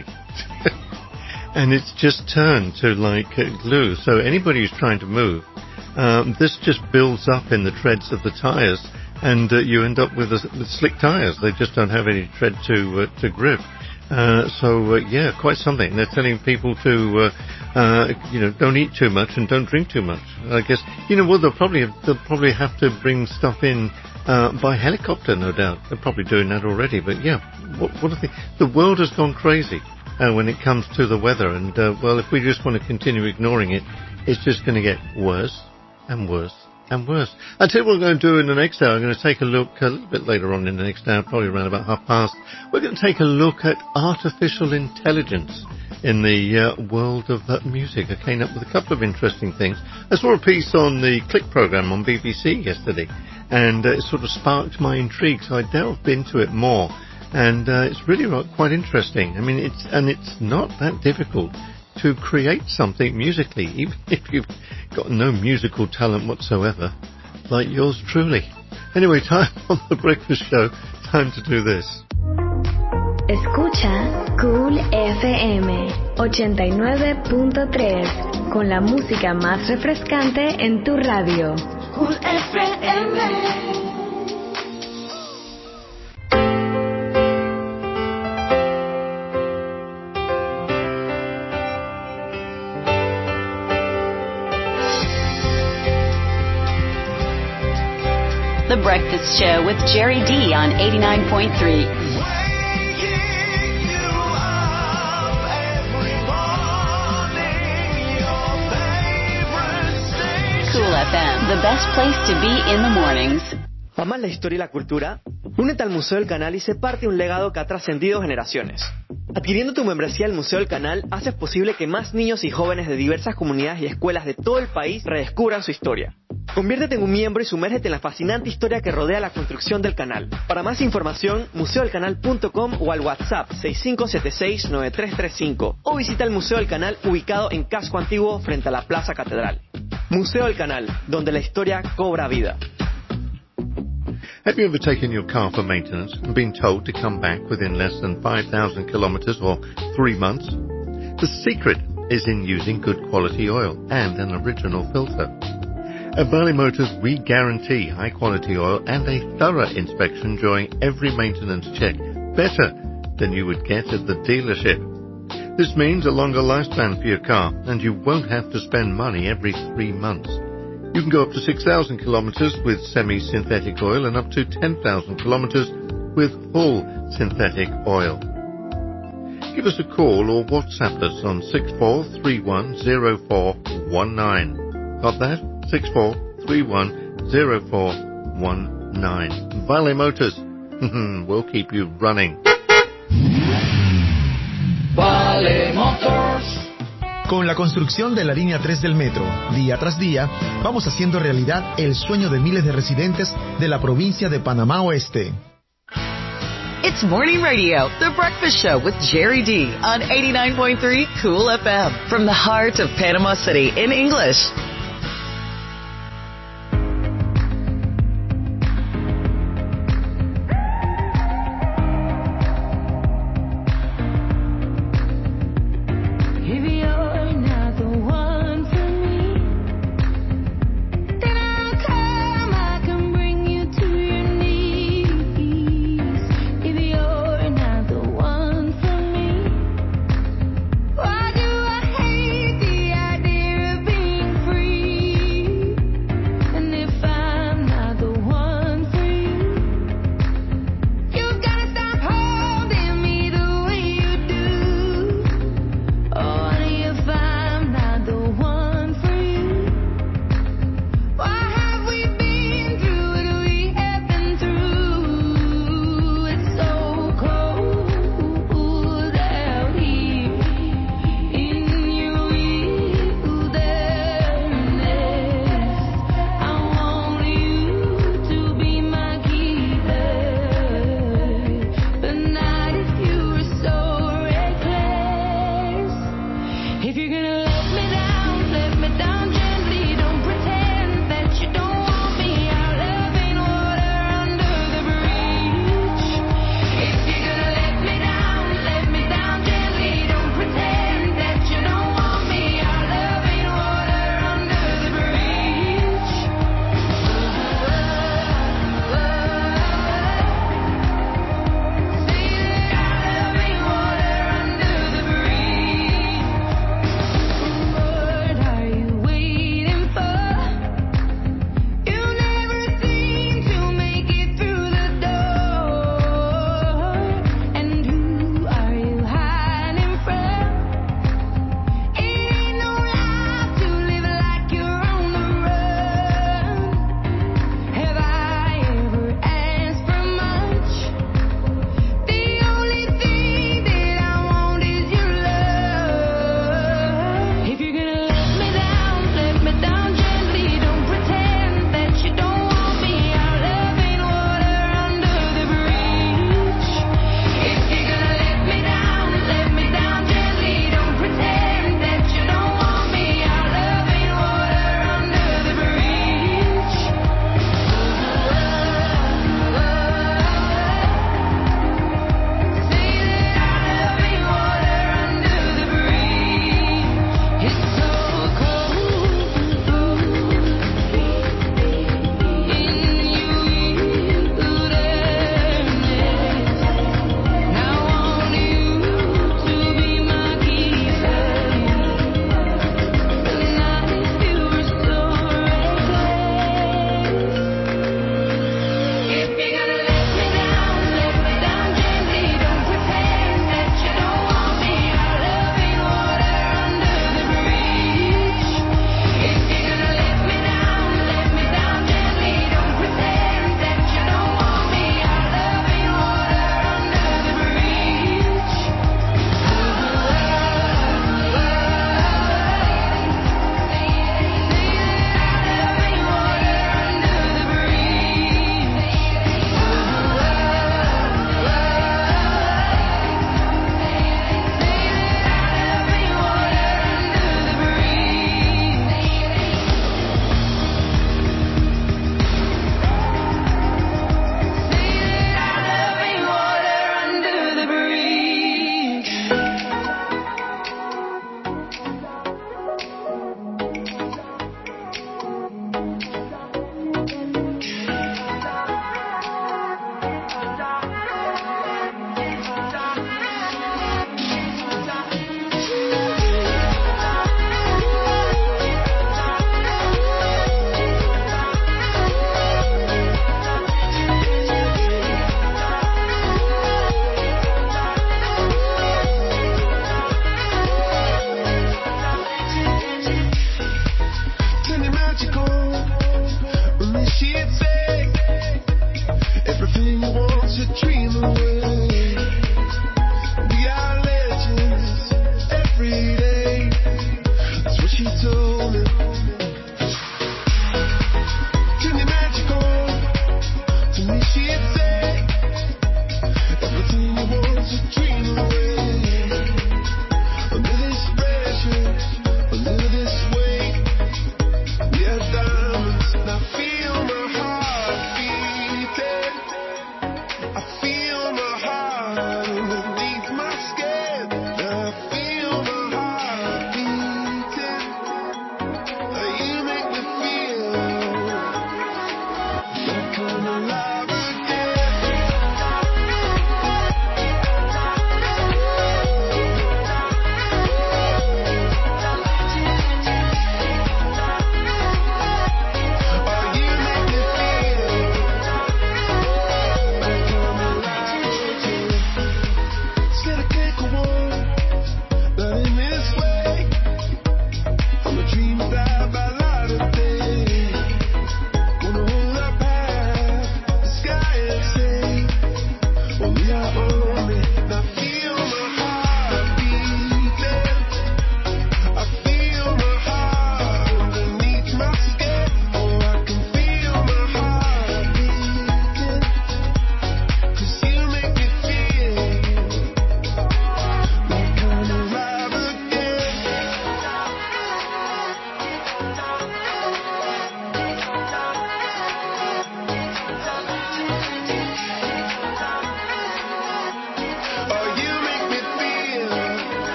And it's just turned to like glue. So anybody who's trying to move, this just builds up in the treads of the tires. And you end up with slick tyres. They just don't have any tread to grip. Yeah, quite something. They're telling people to, don't eat too much and don't drink too much. I guess, they'll probably have to bring stuff in by helicopter, no doubt. They're probably doing that already. But yeah, what a thing. The world has gone crazy when it comes to the weather. And, if we just want to continue ignoring it, it's just going to get worse and worse and worse. I'll tell you what I'm going to do in the next hour. I'm going to take a look a little bit later on in the next hour, probably around about past. We're going to take a look at artificial intelligence in the world of music. I came up with a couple of interesting things. I saw a piece on the Click programme on BBC yesterday, and it sort of sparked my intrigue, so I delved into it more. And it's really quite interesting. I mean, it's not that difficult to create something musically, even if you've got no musical talent whatsoever, like yours truly. Anyway, time on The Breakfast Show, time to do this. Escucha Cool FM 89.3 con la música más refrescante en tu radio. Cool FM. The Breakfast Show with Jerry D on 89.3. Cool FM, the best place to be in the mornings. ¿Amas la historia y la cultura? Únete al Museo del Canal y sé parte de un legado que ha trascendido generaciones. Adquiriendo tu membresía al Museo del Canal, haces posible que más niños y jóvenes de diversas comunidades y escuelas de todo el país redescubran su historia. Conviértete en un miembro y sumérgete en la fascinante historia que rodea la construcción del canal. Para más información, museodelcanal.com o al WhatsApp 6576-9335 o visita el Museo del Canal ubicado en Casco Antiguo frente a la Plaza Catedral. Museo del Canal, donde la historia cobra vida. Have you ever taken your car for maintenance and been told to come back within less than 5,000 kilometres or 3 months? The secret is in using good quality oil and an original filter. At Barley Motors, we guarantee high quality oil and a thorough inspection during every maintenance check, better than you would get at the dealership. This means a longer lifespan for your car, and you won't have to spend money every 3 months. You can go up to 6,000 kilometres with semi-synthetic oil and up to 10,000 kilometres with full synthetic oil. Give us a call or WhatsApp us on 64310419. Got that? 64310419. Vale Motors. We'll keep you running. Vale Motors. Con la construcción de la línea 3 del metro, día tras día, vamos haciendo realidad el sueño de miles de residentes de la provincia de Panamá Oeste. It's Morning Radio, The Breakfast Show with Jerry D on 89.3 Cool FM from the heart of Panama City in English.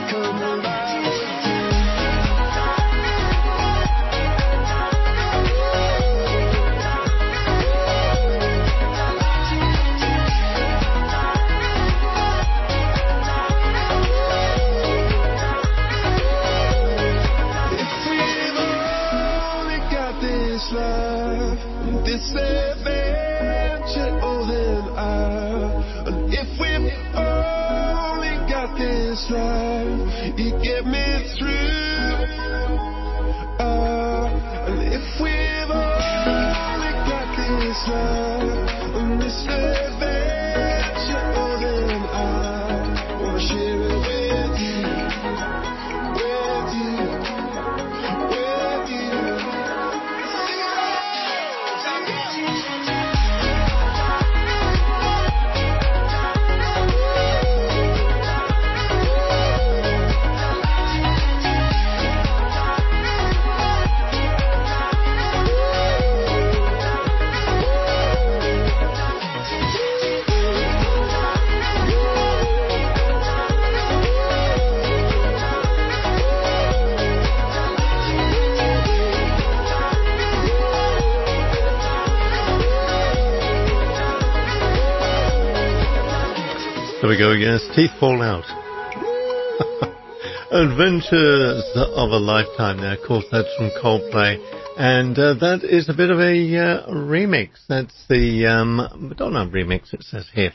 There we go, yes, teeth fall out. Adventures of a Lifetime there, of course, that's from Coldplay. And that is a bit of a remix. That's the Madonna remix, it says here.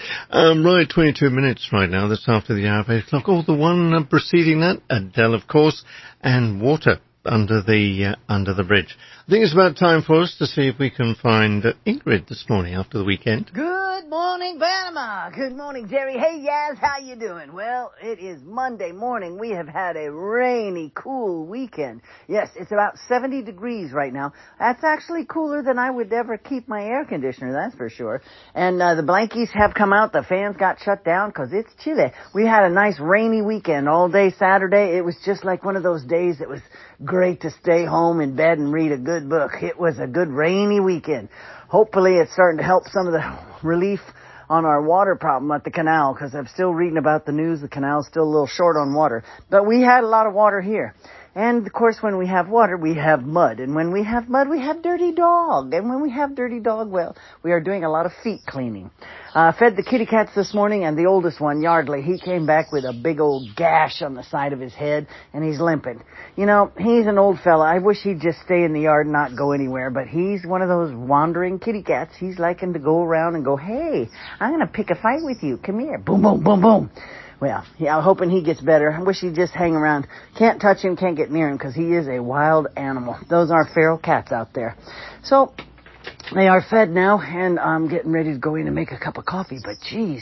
Right, 22 minutes right now, that's after the hour of 8 o'clock. Oh, the one preceding that, Adele, of course, and Water under the bridge. I think it's about time for us to see if we can find Ingrid this morning after the weekend. Good morning, Panama. Good morning, Jerry. Hey, Yaz, how you doing? Well, it is Monday morning. We have had a rainy, cool weekend. Yes, it's about 70 degrees right now. That's actually cooler than I would ever keep my air conditioner, that's for sure. And the blankies have come out. The fans got shut down because it's chilly. We had a nice rainy weekend all day Saturday. It was just like one of those days that was great to stay home in bed and read a good book. It was a good rainy weekend. Hopefully it's starting to help some of the relief on our water problem at the canal, because I'm still reading about the news. The canal's still a little short on water. But we had a lot of water here. And, of course, when we have water, we have mud. And when we have mud, we have dirty dog. And when we have dirty dog, well, we are doing a lot of feet cleaning. Fed the kitty cats this morning, and the oldest one, Yardley, he came back with a big old gash on the side of his head, and he's limping. You know, he's an old fella. I wish he'd just stay in the yard and not go anywhere, but he's one of those wandering kitty cats. He's liking to go around and go, hey, I'm going to pick a fight with you. Come here. Boom, boom, boom, boom. Well, yeah, I'm hoping he gets better. I wish he'd just hang around. Can't touch him, can't get near him, because he is a wild animal. Those are feral cats out there. So, they are fed now, and I'm getting ready to go in and make a cup of coffee. But, geez,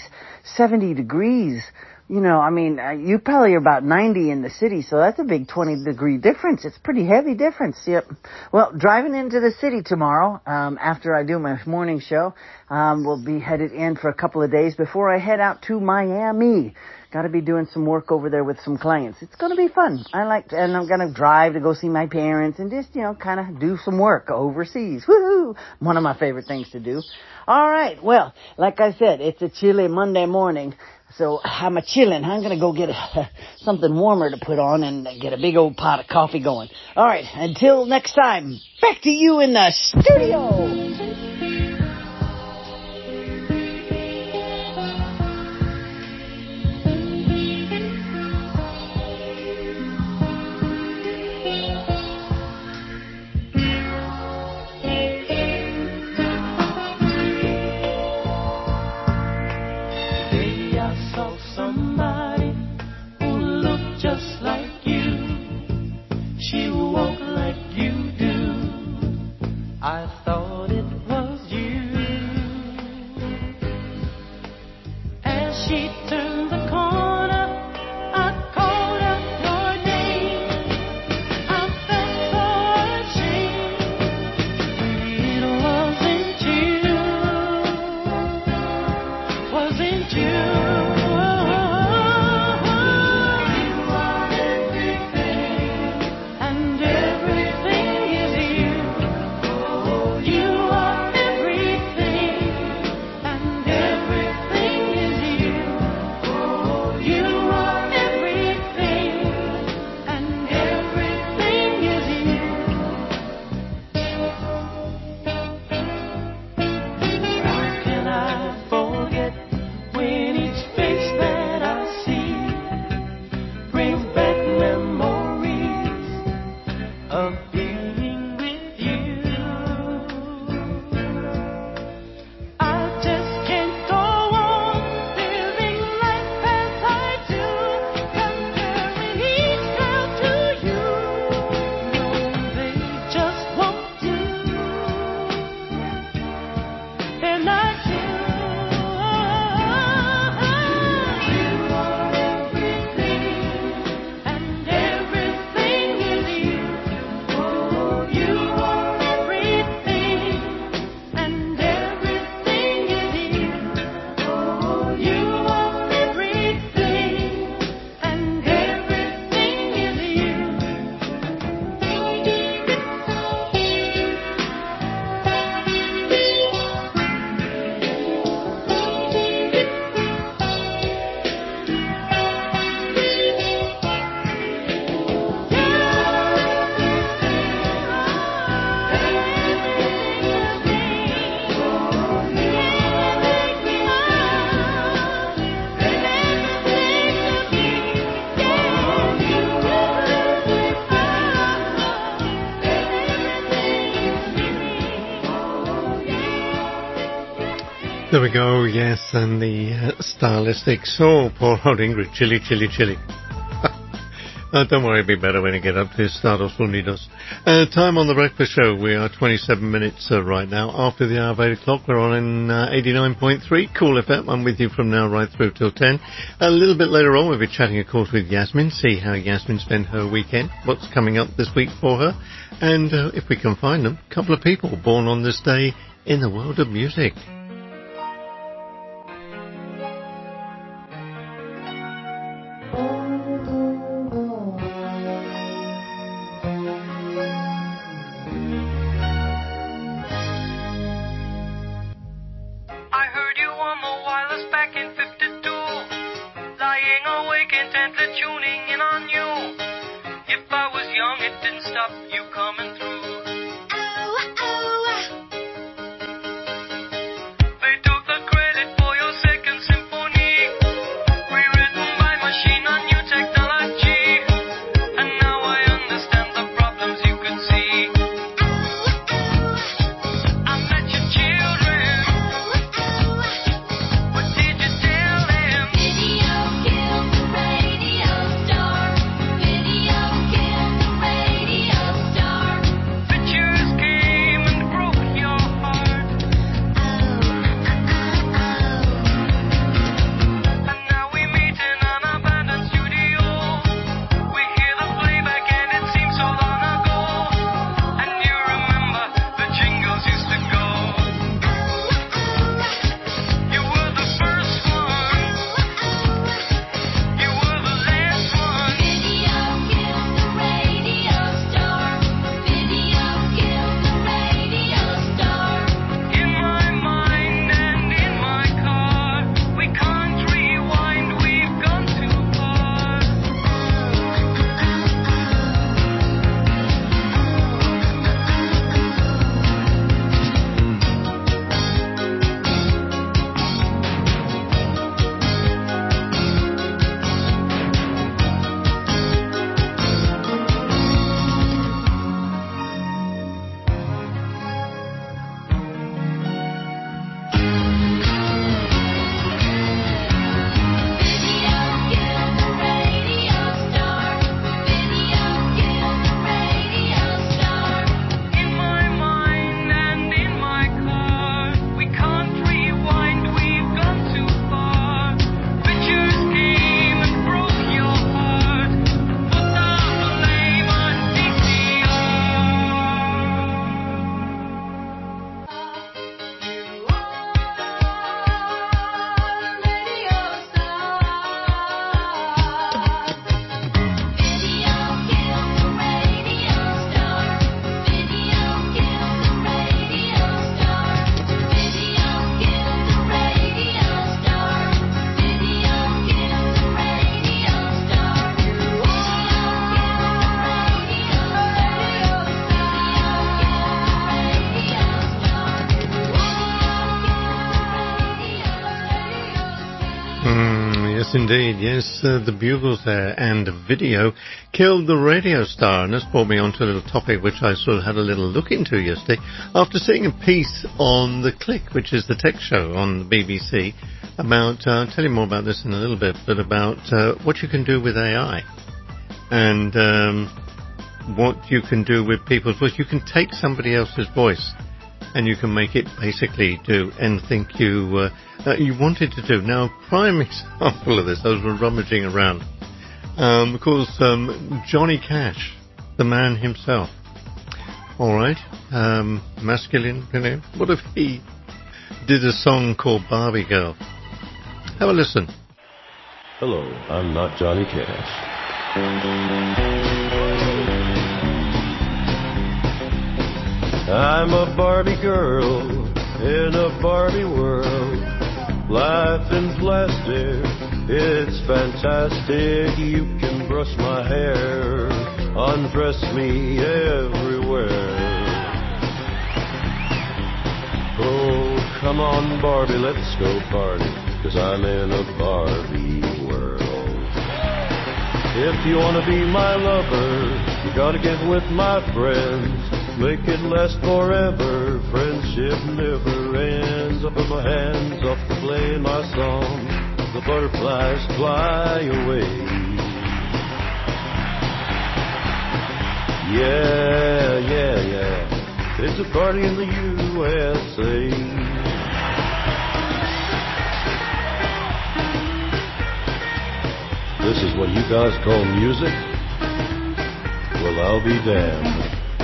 70 degrees. You know, I mean, you probably are about 90 in the city, so that's a big 20-degree difference. It's a pretty heavy difference. Yep. Well, driving into the city tomorrow, after I do my morning show, we'll be headed in for a couple of days before I head out to Miami. Got to be doing some work over there with some clients. It's going to be fun. And I'm going to drive to go see my parents and just, you know, kind of do some work overseas. Woohoo! One of my favorite things to do. All right. Well, like I said, it's a chilly Monday morning. So I'm a-chillin'. I'm going to go get something warmer to put on and get a big old pot of coffee going. All right. Until next time, back to you in the studio. Just like you, she walked like you do. I thought it was you. As she turned the corner, I called out your name. I felt so ashamed. It wasn't you. Wasn't you? There we go, yes, and the stylistics. Oh, poor old Ingrid, chilly, chilly, chilly. Don't worry, it'll be better when you get up to Stardust Unidos. Time on the Breakfast Show. We are 27 minutes right now. After the hour of 8 o'clock, we're on in 89.3 Cool FM. I'm with you from now right through till 10. A little bit later on, we'll be chatting, of course, with Yasmin, see how Yasmin spent her weekend, what's coming up this week for her, and if we can find them, a couple of people born on this day in the world of music. I heard you on the wireless back in 52, lying awake intently tuning in on you. If I was young, it didn't stop you coming through. They took the credit for your second symphony, rewritten by machine on new technology, and now I understand the problems you could see. I met your children. What did you tell them? Video killed the radio star. Video killed the radio star. Pictures came and broke your heart. And now we meet in an abandoned studio. We hear the playback and it seems so long ago. And you remember the jingles used to go. You were the first one. You were the last one. Video killed the radio star. Video killed the radio star. In my mind and in my car, we can't rewind, we've gone too far. Video killed the radio star. Video killed the radio star. In my mind and in my car, we can't rewind, we've gone too far. Pictures came and broke your heart. Put the blame on DCR. Yes, indeed. Yes, the Bugles there and Video killed the radio star. And this brought me on to a little topic which I sort of had a little look into yesterday after seeing a piece on The Click, which is the tech show on the BBC, about, I'll tell you more about this in a little bit, but about what you can do with AI and what you can do with people's voice. You can take somebody else's voice and you can make it basically do anything you wanted to do. Now, a prime example of this, I was rummaging around. Of course, Johnny Cash, the man himself. All right, masculine, you know. What if he did a song called Barbie Girl? Have a listen. Hello, I'm not Johnny Cash. I'm a Barbie girl in a Barbie world. Life in plastic, it's fantastic. You can brush my hair, undress me everywhere. Oh, come on, Barbie, let's go party, 'cause I'm in a Barbie world. If you wanna be my lover, you gotta get with my friends. make it last forever. Friendship never ends. I put my hands off the play my song. The butterflies fly away. Yeah, yeah, yeah. It's a party in the USA. This is what you guys call music? Well, I'll be damned.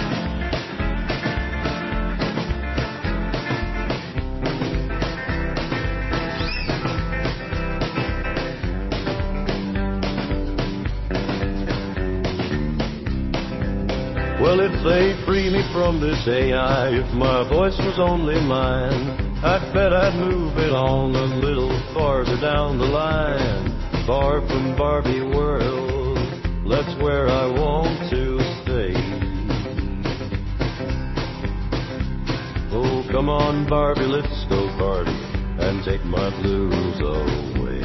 Well, if they free me from this AI, if my voice was only mine, I'd bet I'd move it on a little farther down the line. Far from Barbie world, that's where I want to stay. Oh, come on, Barbie, let's go party and take my blues away.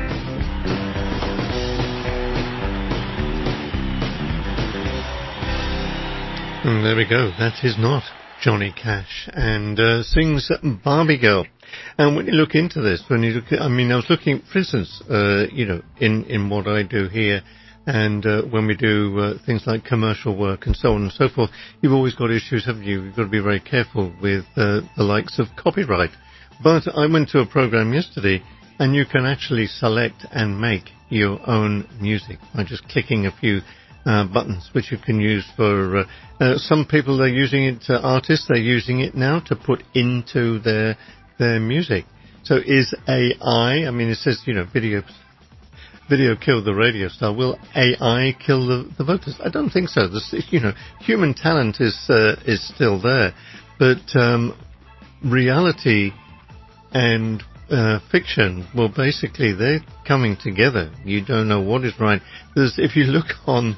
And there we go. That is not Johnny Cash, and sings Barbie Girl. And when you look into this, when you look at, I mean, I was looking, for instance, you know, in what I do here, and when we do things like commercial work and so on and so forth, you've always got issues, haven't you? You've got to be very careful with the likes of copyright. But I went to a program yesterday, and you can actually select and make your own music by just clicking a few buttons, which you can use for some people. They're using it, artists, they're using it now to put into their music. So is AI, I mean, it says, you know, video killed the radio star. Will AI kill the voters? I don't think so. This, you know, human talent is still there, but reality and fiction, well, basically they're coming together. You don't know what is right. If you look on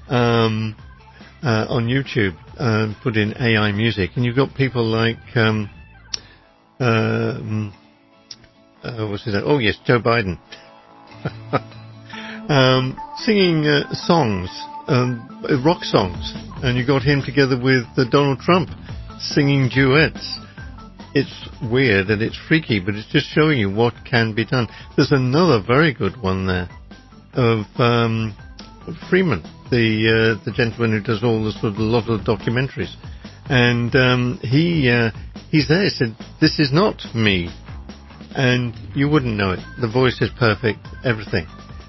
YouTube, put in AI music, and you've got people like what's his name? Oh yes, Joe Biden, singing songs, rock songs, and you got him together with Donald Trump singing duets. It's weird and it's freaky, but it's just showing you what can be done. There's another very good one there of Freeman, the gentleman who does all the sort of a lot of documentaries, and he's there. He said, "This is not me," and you wouldn't know it. The voice is perfect, everything.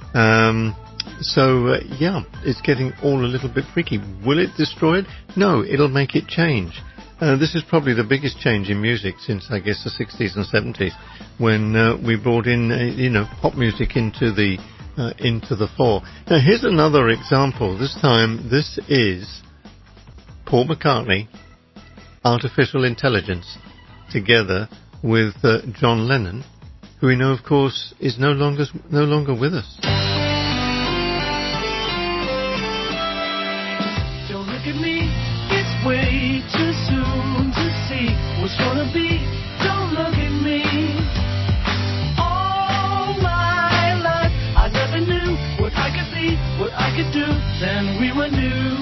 So it's getting all a little bit freaky. Will it destroy it? No, it'll make it change. This is probably the biggest change in music since, I guess, the 60s and 70s, when we brought in, pop music into the fore. Now, here's another example. This time, this is Paul McCartney, artificial intelligence, together with John Lennon, who we know, of course, is no longer with us. Don't look at me, it's way too soon to see what's gonna be. Don't look at me. All my life I never knew what I could be, what I could do. Then we were new.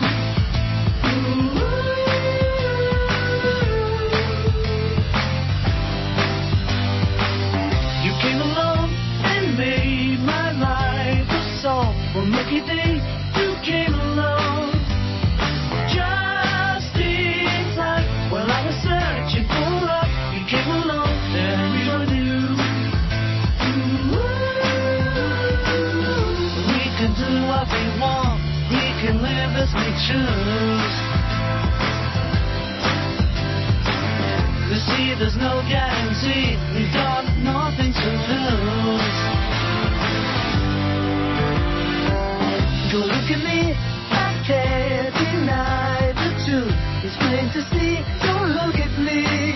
You came along and made my life a song. One lucky day you came along. Just in time, while I was searching for love, you came along and we were new. We can do what we want, we can live as we choose. You see, there's no guarantee, we've got nothing to lose. Go look at me, I can't deny the truth. It's plain to see, don't look at me.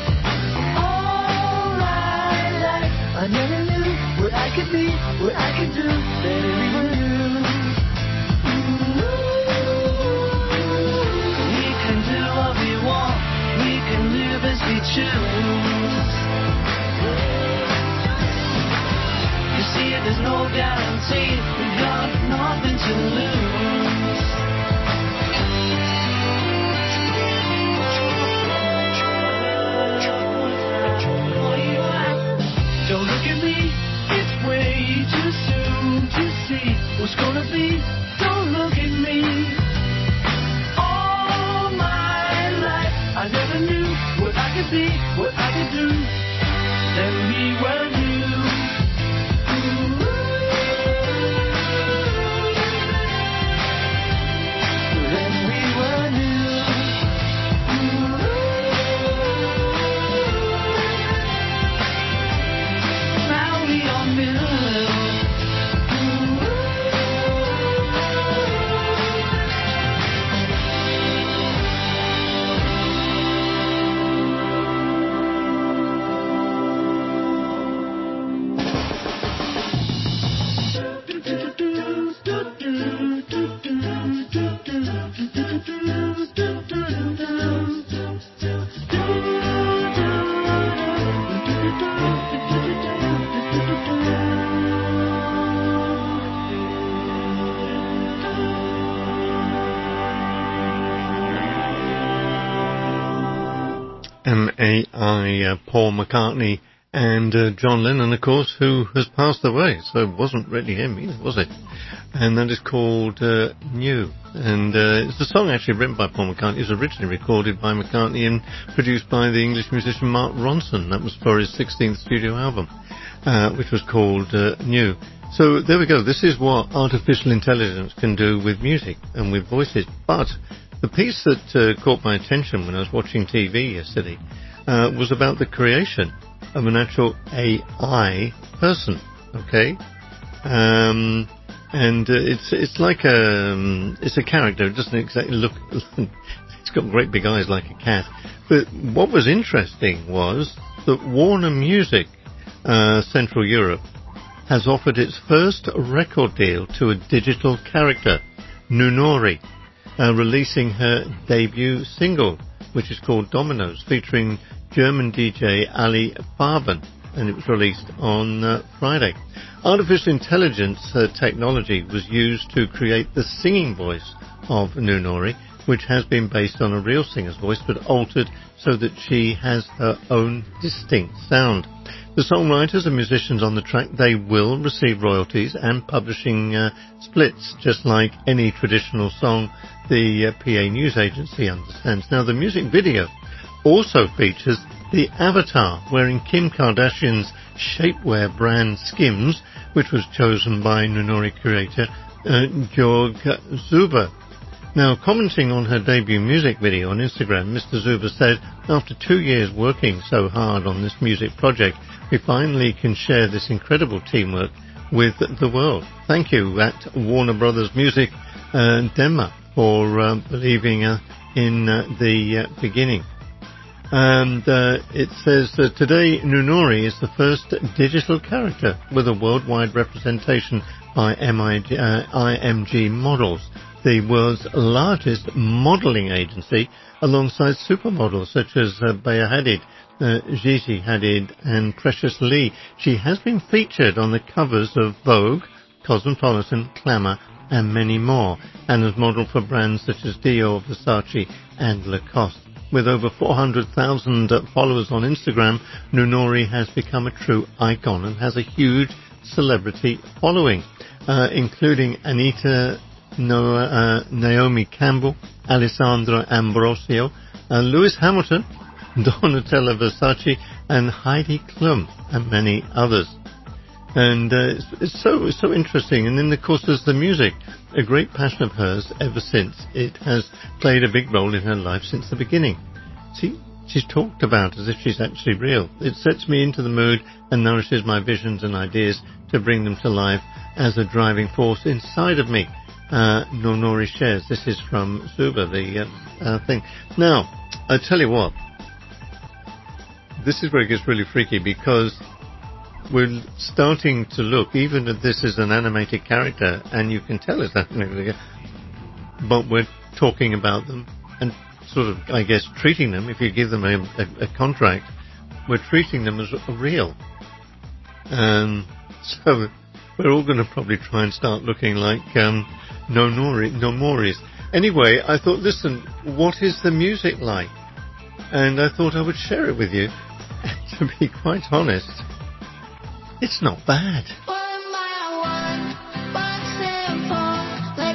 All my life, I never knew what I could be, what I could do. Then we were new. We can do what we want, we can live as we choose. Don't look at me. All my life I never knew what I could be, what I could do. Then we were new. Then we were new. Now we are new. M.A.I. Paul McCartney and John Lennon, of course, who has passed away. So it wasn't really him either, was it? And that is called New. And it's a song actually written by Paul McCartney. It was originally recorded by McCartney and produced by the English musician Mark Ronson. That was for his 16th studio album, which was called New. So there we go. This is what artificial intelligence can do with music and with voices. But the piece that caught my attention when I was watching TV yesterday was about the creation of an actual AI person. Okay, and it's like it's a character. It doesn't exactly look. It's got great big eyes like a cat. But what was interesting was that Warner Music Central Europe has offered its first record deal to a digital character, Nunori, releasing her debut single, which is called Dominoes, featuring German DJ Ali Farben, and it was released on Friday. Artificial intelligence technology was used to create the singing voice of Nunori, which has been based on a real singer's voice, but altered so that she has her own distinct sound. The songwriters and musicians on the track, they will receive royalties and publishing splits, just like any traditional song, the PA News Agency understands. Now, the music video also features the avatar wearing Kim Kardashian's shapewear brand Skims, which was chosen by Nunori creator Georg Zuber. Now, commenting on her debut music video on Instagram, Mr. Zuber said, "After 2 years working so hard on this music project, we finally can share this incredible teamwork with the world. Thank you at Warner Brothers Music Denmark for believing in the beginning." And it says that today Nunori is the first digital character with a worldwide representation by IMG Models, the world's largest modelling agency, alongside supermodels such as Bea Hadid, Gigi Hadid and Precious Lee. She has been featured on the covers of Vogue, Cosmopolitan, Glamour and many more, and has modelled for brands such as Dior, Versace and Lacoste. With over 400,000 followers on Instagram, Nunori has become a true icon and has a huge celebrity following, including Anita Naomi Campbell, Alessandra Ambrosio, Lewis Hamilton, Donatella Versace and Heidi Klum and many others. And it's so interesting. And then, of course, there's the music, a great passion of hers ever since. It has played a big role in her life since the beginning. See, she's talked about as if she's actually real. It sets me into the mood and nourishes my visions and ideas to bring them to life as a driving force inside of me. Nunori shares. This is from Zuber, the thing. Now, I tell you what, this is where it gets really freaky, because we're starting to look, even at this as an animated character, and you can tell it's animated, but we're talking about them and sort of, I guess, treating them, if you give them a contract, we're treating them as real. So we're all going to probably try and start looking like Nomoris. Anyway, I thought, listen, what is the music like? And I thought I would share it with you. And to be quite honest, it's not bad. One by one, 1 step forward.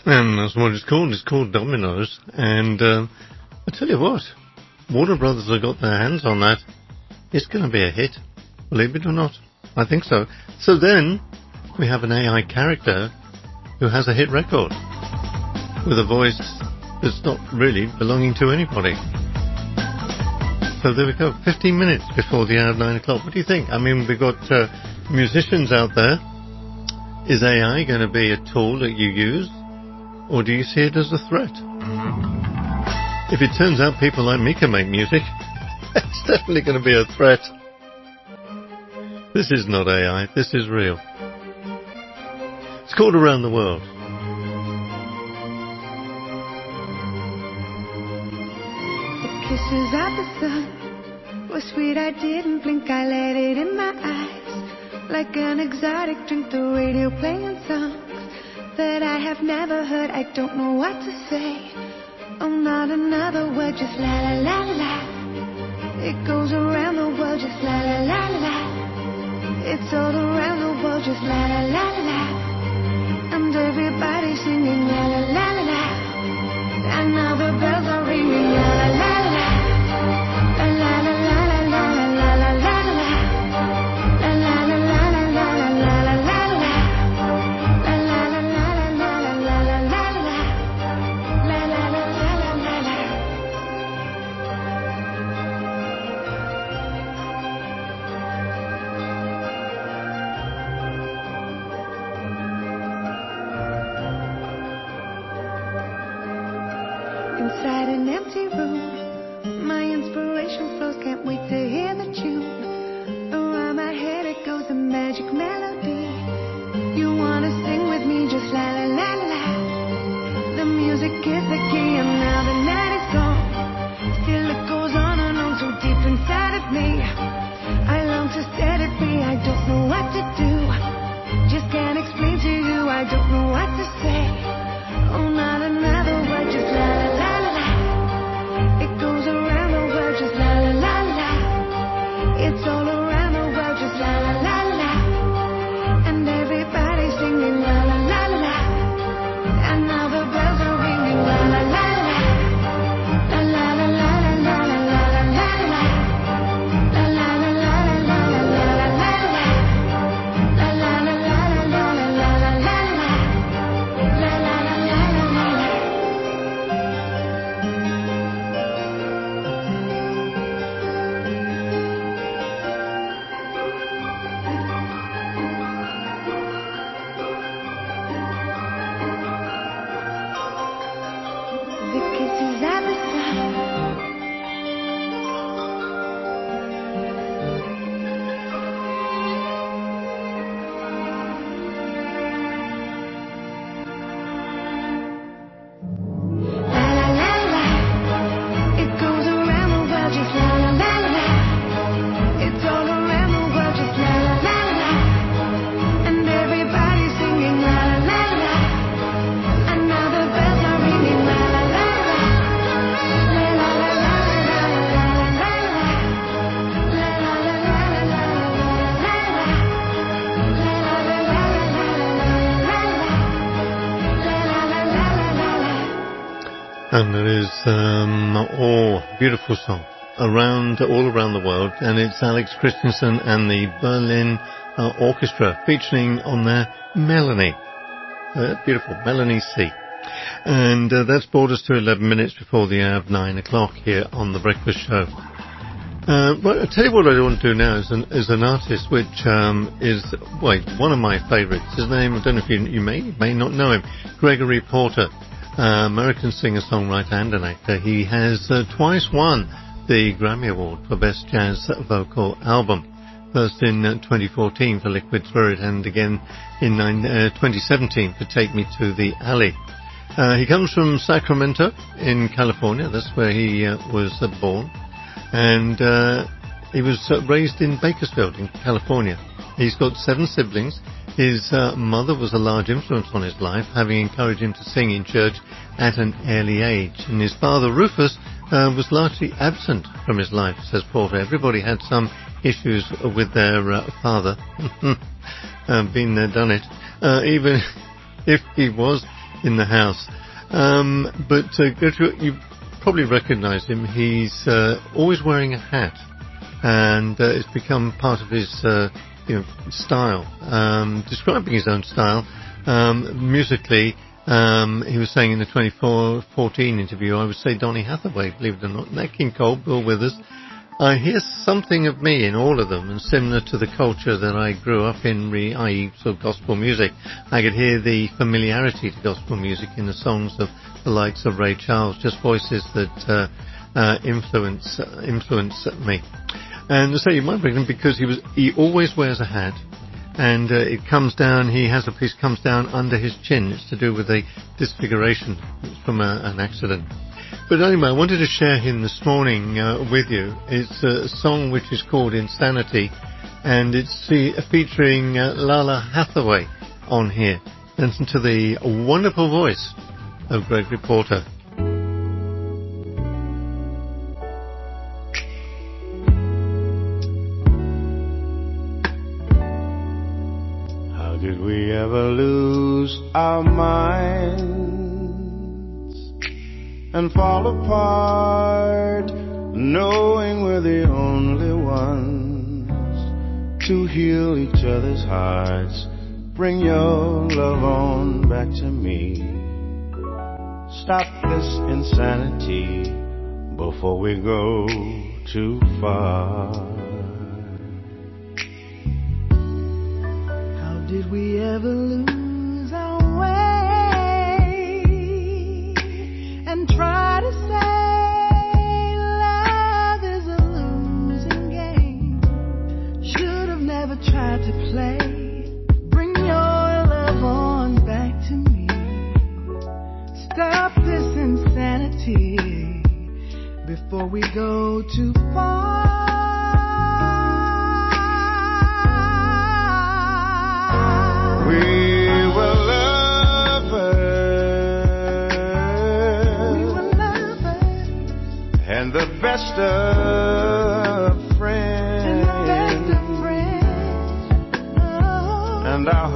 And that's what it's called. It's called Dominoes. And I tell you what, Warner Brothers have got their hands on that. It's going to be a hit, believe it or not. I think so. So then we have an AI character who has a hit record with a voice that's not really belonging to anybody. So there we go, 15 minutes before the hour of 9 o'clock. What do you think? I mean, we've got musicians out there. Is AI going to be a tool that you use, or do you see it as a threat? If it turns out people like me can make music, it's definitely going to be a threat. This is not AI, this is real. It's called Around the World. Kisses of the sun were sweet, I didn't blink, I let it in my eyes. Like an exotic drink, the radio playing songs that I have never heard, I don't know what to say. Oh, not another word, just la la la la. It goes around the world, just la la la la. It's all around the world, just la la la la. And everybody's singing la la la la. And now the bells are ringing la la la. Inside an empty room, my inspiration flows, can't wait to hear the tune. Around my head it goes a magic melody. You wanna sing with me, just la la la la. The music is the key and now the night is gone. Still it goes on and on so deep inside of me. I long to set it free, I don't know what to do. Just can't explain to you, I don't know what to say. Oh, not another word, just la la la. It's all around the world, just la la la la. And everybody's singing la la la la. And now the bells are ringing la la la la. La la la la la la la la la la. La la la la la la la la la la. La la la la la la la la la la. La la la la la la. The kisses of the sun. La la la la. It goes around the world, just la la la la. It's all around the world, just la la la la. And everybody's singing la la la la. And now the bells are ringing la la la la. La la la la la la la la la. La la la la la la la la la. La la la la la la la la la. La la la la la la. And there is beautiful song all around the world, and it's Alex Christensen and the Berlin Orchestra featuring on there Melanie. Beautiful, Melanie C. And that's brought us to 11 minutes before the hour of 9 o'clock here on The Breakfast Show. Well, I'll tell you what I want to do now is an artist which is one of my favourites. His name, I don't know if you may not know him, Gregory Porter, American singer-songwriter and an actor. He has twice won the Grammy Award for Best Jazz Vocal Album. First in 2014 for Liquid Spirit, and again in 2017 for Take Me to the Alley. He comes from Sacramento in California. That's where he was born. And he was raised in Bakersfield in California. He's got 7 siblings. His mother was a large influence on his life, having encouraged him to sing in church at an early age. And his father, Rufus, was largely absent from his life, says Porter. Everybody had some issues with their father. Been there, done it. Even if he was in the house. But Gertrude, you probably recognise him. He's always wearing a hat, and it's become part of his style. Describing his own style musically, he was saying in the 2014 interview, I would say Donny Hathaway, believe it or not. Nat King Cole, Bill Withers. I hear something of me in all of them, and similar to the culture that I grew up in, i.e. sort of gospel music. I could hear the familiarity to gospel music in the songs of the likes of Ray Charles, just voices that influence me. And so you might bring him because he always wears a hat, and it comes down. He has a piece comes down under his chin. It's to do with a disfiguration from an accident. But anyway, I wanted to share him this morning with you. It's a song which is called Insanity, and it's featuring Lala Hathaway on here. Listen to the wonderful voice of Gregory Porter. How did we ever lose our minds and fall apart, knowing we're the only ones to heal each other's hearts? Bring your love on back to me. Stop this insanity before we go too far. How did we ever lose our way and try to say love is a losing game? Should have never tried to play. Bring your love on back to me. Stop this insanity before we go too far. We were lovers, and the best of friends, and I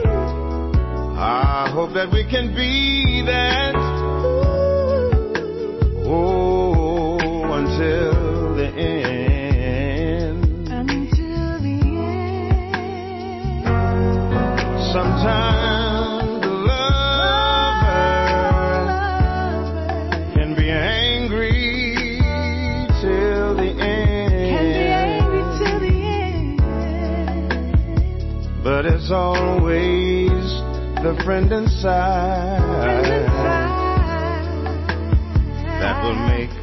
hope that we can be that. Oh, until the end. Until the end. Sometimes the lover can be angry till the end. But it's always the friend inside that will make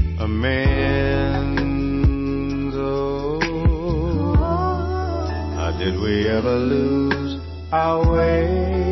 amends. Oh, how did we ever lose our way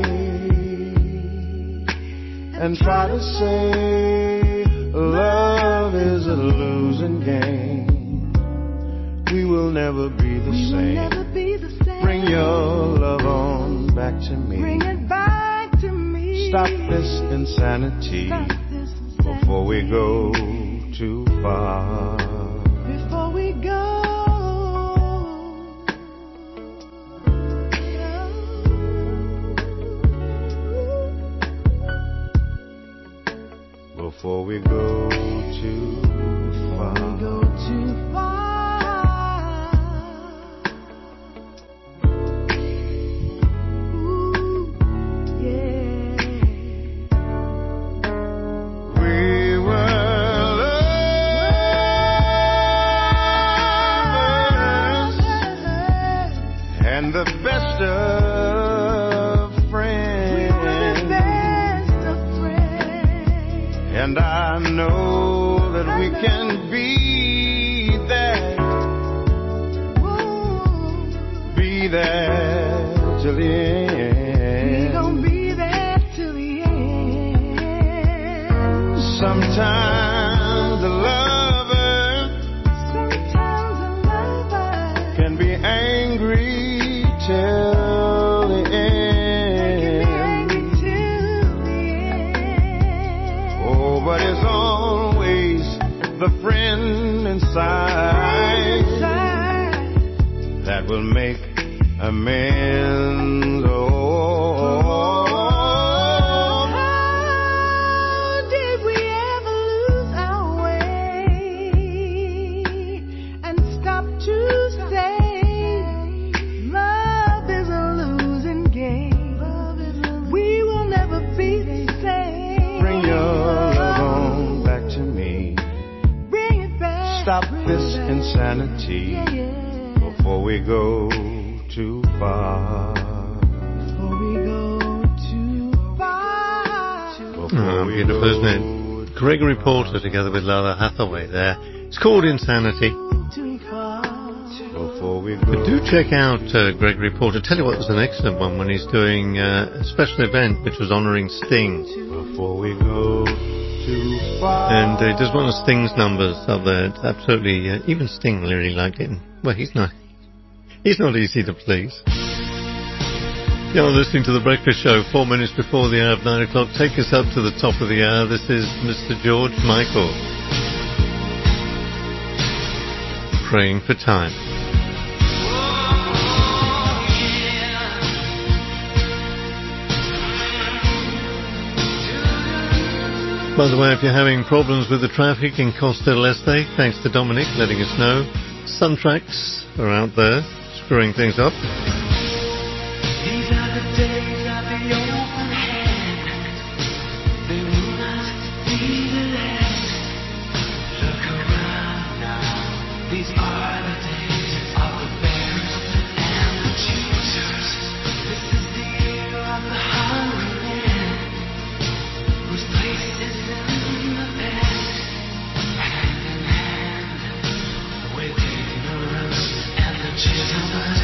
and try to say love is a losing game? We will never be the same. Bring your love on back to me. Bring it back to me. Stop this insanity before we go too far. Before we go. Before we go too far. Before we go too far. The best of friends. We were the best of friends. And I know that we can be that. Ooh. Be that till the end. We gon' be there till the end. Sometimes a lover can be angry till the end. Oh, but it's always the friend inside that will make amends. Oh, insanity before we go too far. Beautiful, isn't it? Gregory Porter together with Lala Hathaway there. It's called Insanity. But do check out Gregory Porter. Tell you what, there's an excellent one when he's doing a special event which was honouring Sting. Before we go too far. And he does one of Sting's numbers up there. It's absolutely, even Sting really liked it. Well, he's not easy to please. You're listening to The Breakfast Show, 4 minutes before the hour of 9 o'clock. Take us up to the top of the hour. This is Mr. George Michael. Praying for Time. By the way, if you're having problems with the traffic in Costa del Este, thanks to Dominic letting us know, Sun Tracks are out there screwing things up. These are the days of the open hand. They will not be the last. Look around now. These are the days of the bears and the choosers. This is the year of the hungry man, whose place is in the past. Hand in hand with ignorance and the gentleman.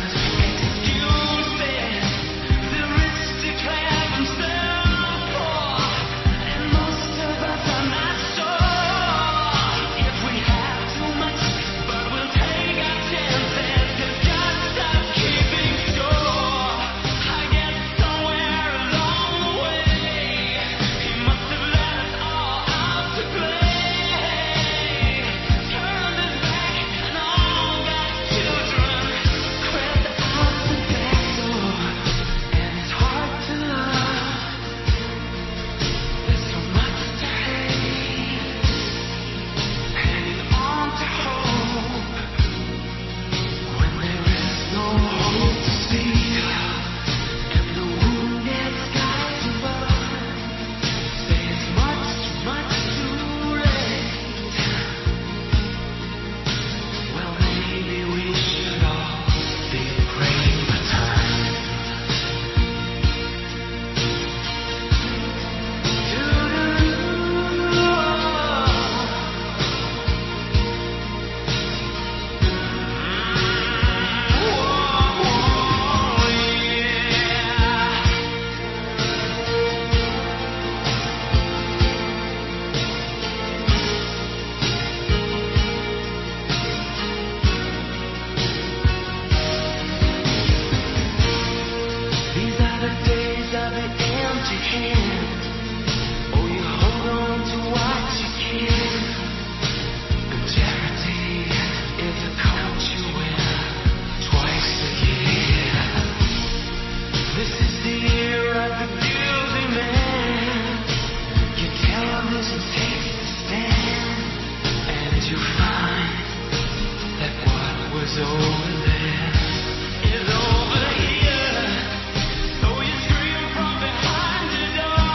Over here, so you scream from behind the door.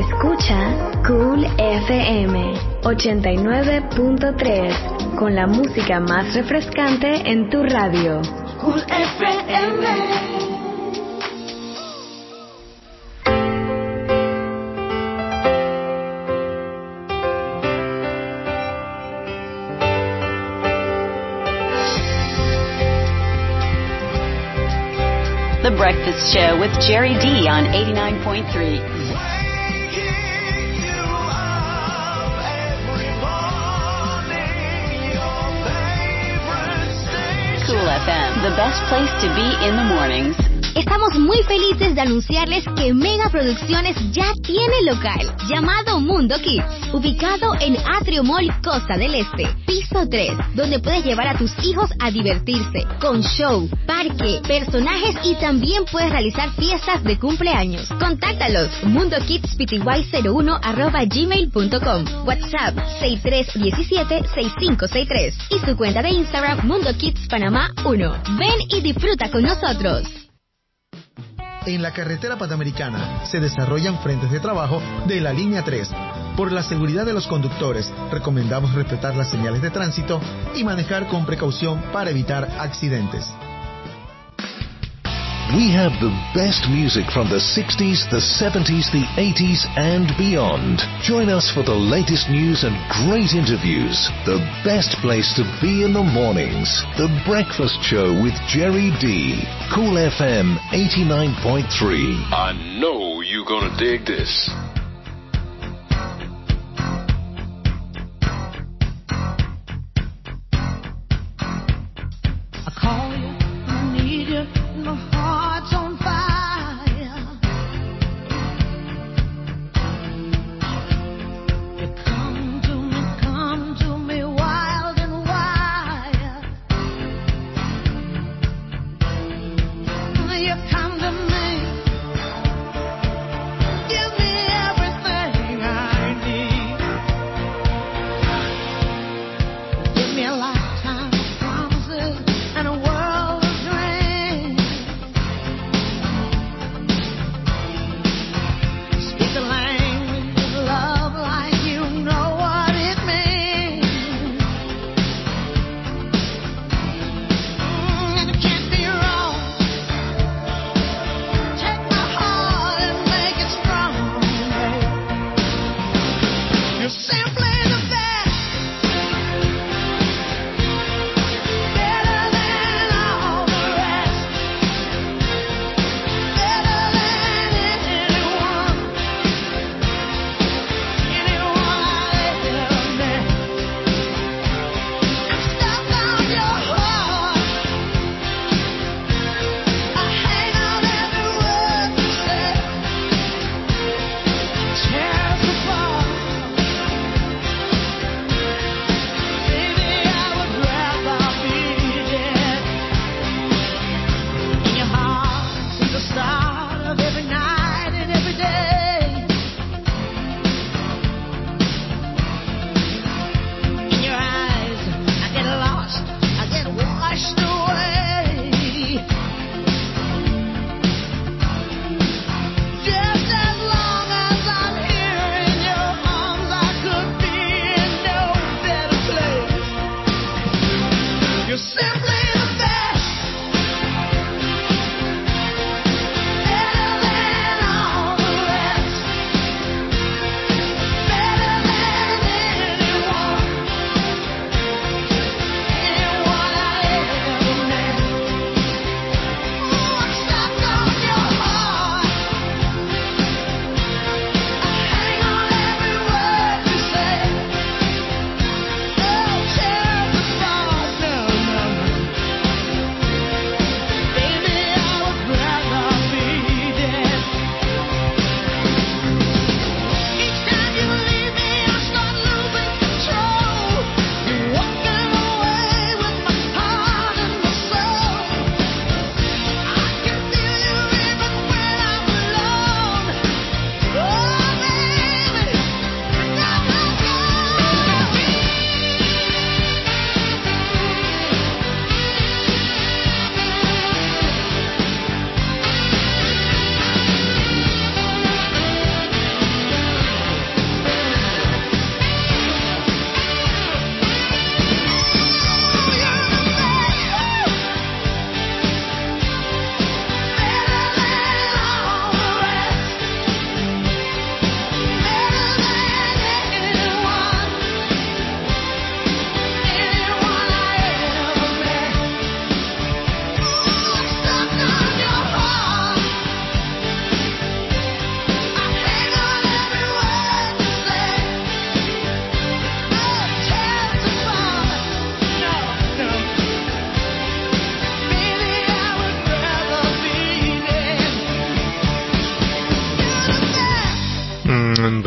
Escucha Cool FM 89.3 con la música más refrescante en tu radio. Cool FM. The Breakfast Show with Jerry D on 89.3. Cool FM, the best place to be in the mornings. Estamos muy felices de anunciarles que Mega Producciones ya tiene local, llamado Mundo Kids, ubicado en Atrio Mall Costa del Este, piso 3, donde puedes llevar a tus hijos a divertirse, con show, parque, personajes y también puedes realizar fiestas de cumpleaños. Contáctalos, mundokidspty01@gmail.com, WhatsApp 6317-6563 y su cuenta de Instagram Mundo Kids Panamá 1. Ven y disfruta con nosotros. En la carretera panamericana se desarrollan frentes de trabajo de la línea 3. Por la seguridad de los conductores, recomendamos respetar las señales de tránsito y manejar con precaución para evitar accidentes. We have the best music from the 60s, the 70s, the 80s, and beyond. Join us for the latest news and great interviews. The best place to be in the mornings. The Breakfast Show with Jerry D. Cool FM 89.3. I know you're gonna dig this. I call you, I need you, my heart's on fire. You come to me wild and wild. You come to me, give me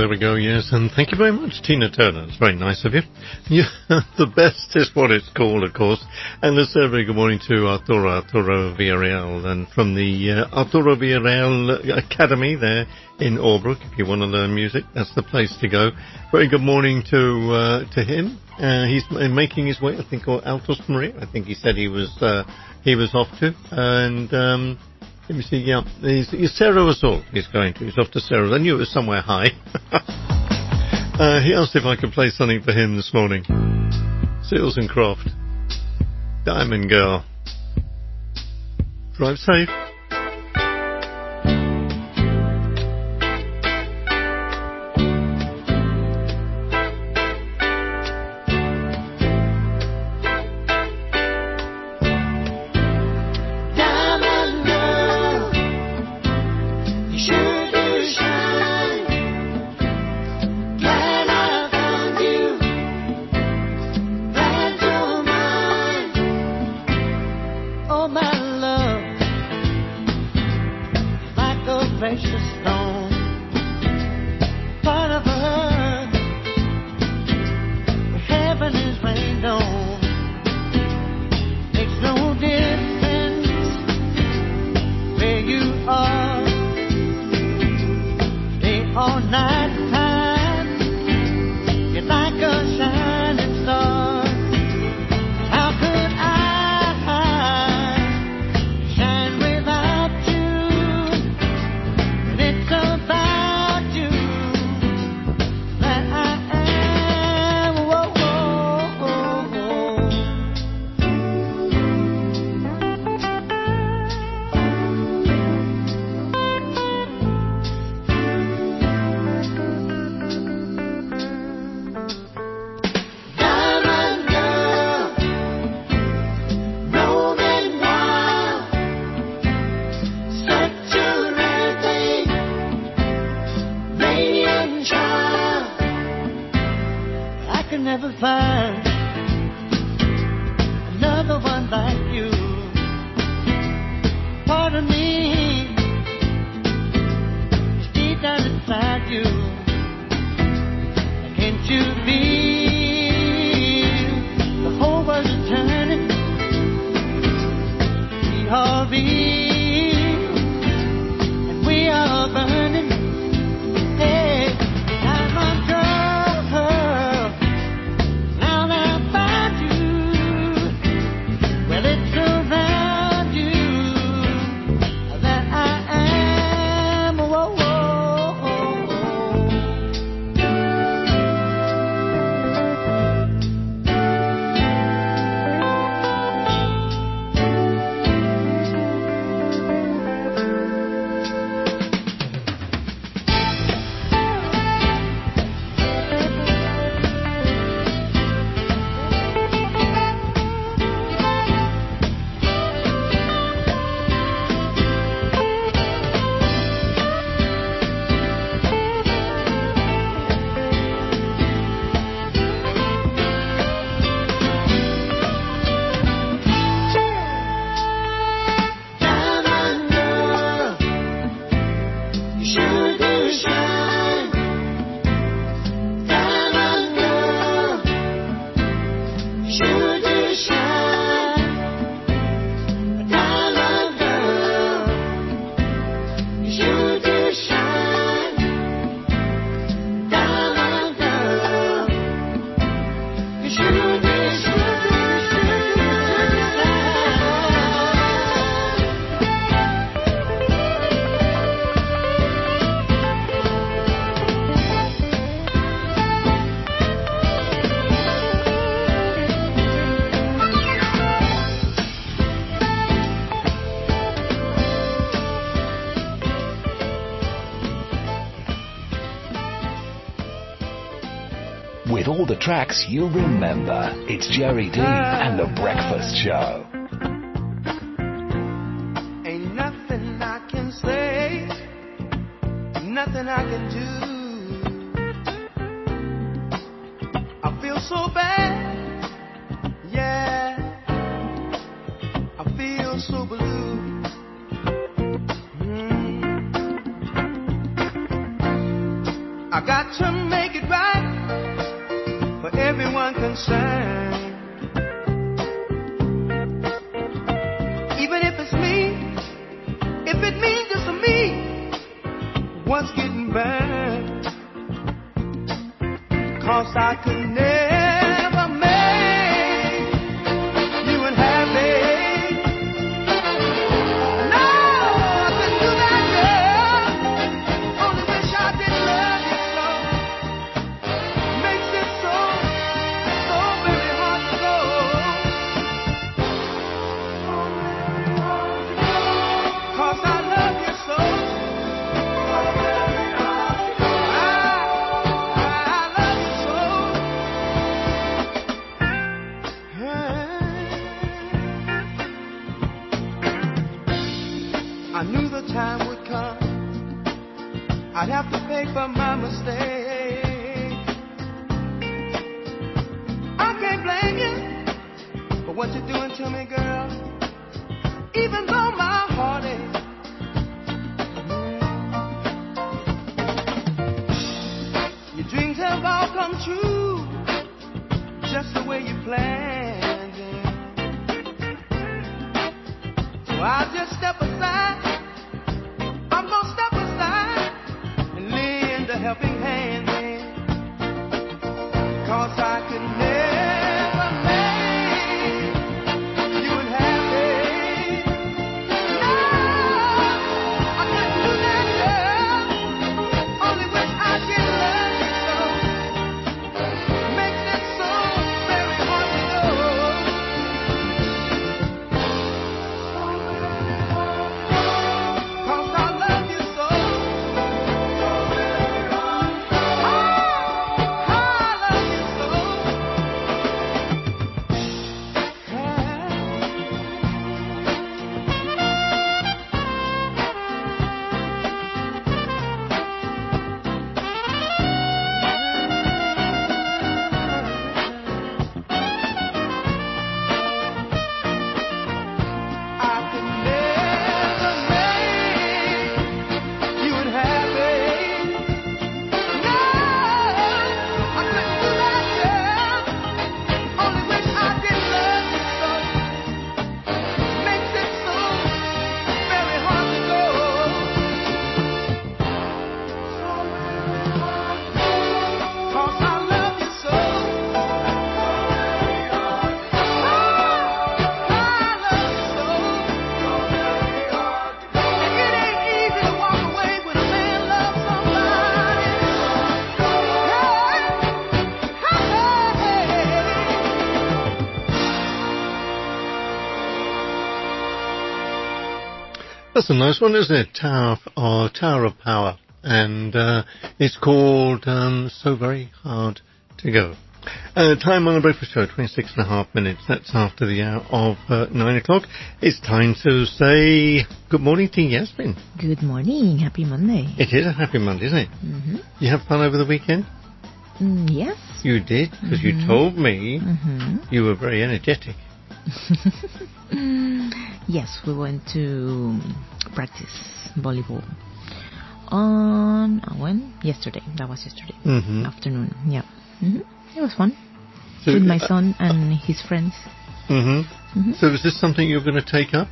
there we go, yes, and thank you very much, Tina Turner. It's very nice of you. The best is what it's called, of course. And a very good morning to Arturo Villarreal, and from the Arturo Villarreal Academy there in Albrook. If you want to learn music, that's the place to go. Very good morning to him. He's making his way, I think, or Altos Maria. I think he said he was off to, and let me see, yeah, he's Cerro Azul he's going to. He's off to Cerro. I knew it was somewhere high. He asked if I could play something for him this morning. Seals and Croft, Diamond Girl. Drive safe. With all the tracks you'll remember, it's Jerry D and The Breakfast Show. Ain't nothing I can say, nothing I can do. I feel so bad, yeah, I feel so blue. I got to make it right for everyone concerned. Even if it's me, if it means just me, what's getting burned? 'Cause I could never make you unhappy. No, I couldn't do that, girl. Only wish I didn't love you so. Makes it so, so very hard to go. 'Cause I love you so. I knew the time would come, I'd have to pay for my mistake. I can't blame you for what you're doing to me, girl, even though my heart aches. Your dreams have all come true, just the way you planned it. So I'll just step aside. I'm gonna step aside and lend a helping hand, man. 'Cause I could never make you unhappy. No, I couldn't do that, girl. Only wish I did love you so. Makes it so very hard to know. 'Cause I love you so. That's a nice one, isn't it? Tower of Power. And it's called So Very Hard to Go. Time on the Breakfast Show, 26.5 minutes. That's after the hour of 9 o'clock. It's time to say good morning to Yasmin. Good morning. Happy Monday. It is a happy Monday, isn't it? Mm-hmm. You have fun over the weekend? Yes. You did? Because you told me you were very energetic. Yes, we went to practice volleyball on when? Yesterday. That was yesterday afternoon. Yeah, it was fun So, with my son and his friends. So is this something you're going to take up?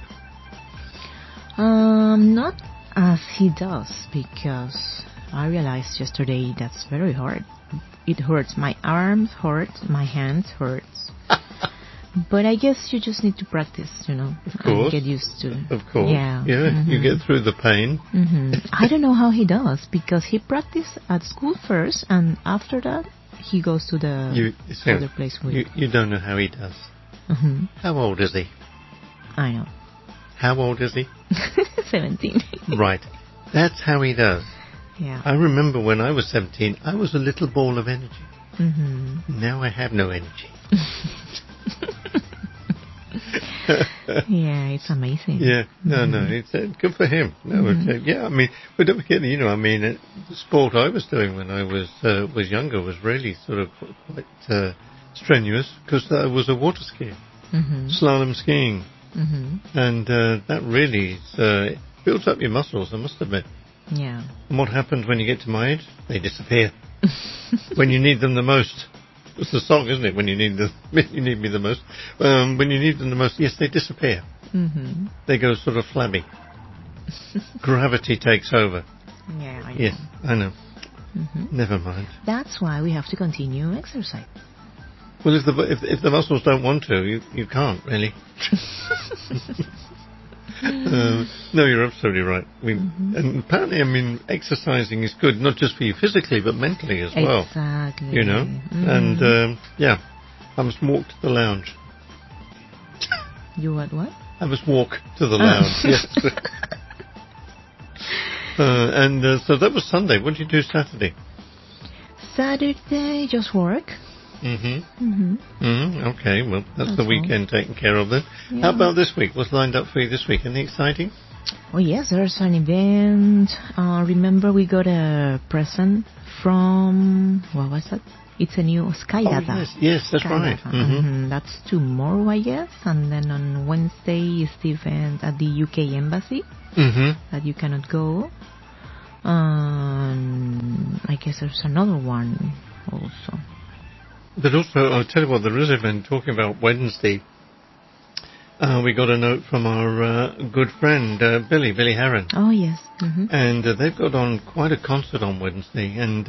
Not as he does, because I realized yesterday that's very hard. It hurts. My arms hurt. My hands hurts. But I guess you just need to practice, you know, and get used to it. Of course. Yeah. You get through the pain. I don't know how he does, because he practiced at school first, and after that, he goes to the other place. You don't know how he does. How old is he? I know. How old is he? 17. Right. That's how he does. Yeah. I remember when I was 17, I was a little ball of energy. Now I have no energy. Yeah, it's amazing. Yeah, no, it's good for him. No, yeah, I mean, but don't forget, you know, I mean, the sport I was doing when I was younger was really sort of quite strenuous, because I was a water skier, slalom skiing, and that really builds up your muscles, I must admit. Yeah. And what happens when you get to my age? They disappear. When you need them the most. It's the song, isn't it? When you need you need me the most. When you need them the most, yes, they disappear. Mm-hmm. They go sort of flabby. Gravity takes over. Yeah, I know. Yes, I know. Mm-hmm. Never mind. That's why we have to continue exercise. Well, if the muscles don't want to, you can't really. No, you're absolutely right. And apparently, exercising is good, not just for you physically, but mentally as well. Exactly. You know? And, yeah, I must walk to the lounge. You what? I must walk to the lounge, yes. So that was Sunday. What did you do Saturday? Saturday, just work. Okay, well, that's the weekend taken care of then. Yeah. How about this week? What's lined up for you this week? Anything exciting? Oh yes, there's an event. Remember we got a present from, what was that? It's a new Skydata. Yes, that's right. That's tomorrow, I guess. And then on Wednesday is the event at the UK Embassy that you cannot go. I guess there's another one also. But also, I'll tell you what, there is an event talking about Wednesday. We got a note from our good friend, Billy Heron. Oh, yes. And they've got on quite a concert on Wednesday. And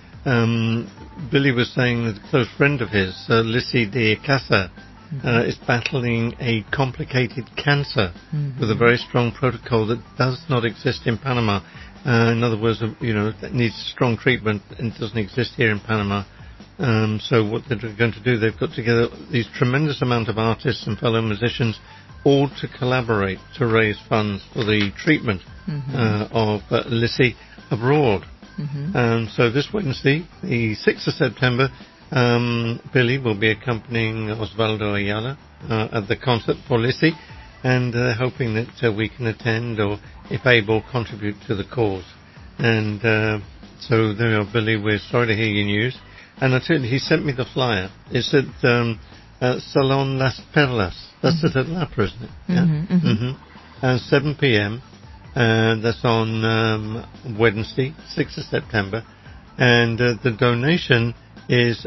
Billy was saying that a close friend of his, Lissy de Casa, is battling a complicated cancer with a very strong protocol that does not exist in Panama. In other words, that needs strong treatment and doesn't exist here in Panama. So what they're going to do, they've got together these tremendous amount of artists and fellow musicians, all to collaborate to raise funds for the treatment of Lissy abroad. So this Wednesday, the 6th of September, Billy will be accompanying Osvaldo Ayala at the concert for Lissy, and hoping that we can attend or, if able, contribute to the cause. And so there you are, Billy, we're sorry to hear your news. And I tell you, he sent me the flyer. It's at Salon Las Perlas. That's at Lapa, isn't it? Yeah. And 7 p.m. That's on Wednesday, 6th of September. And the donation is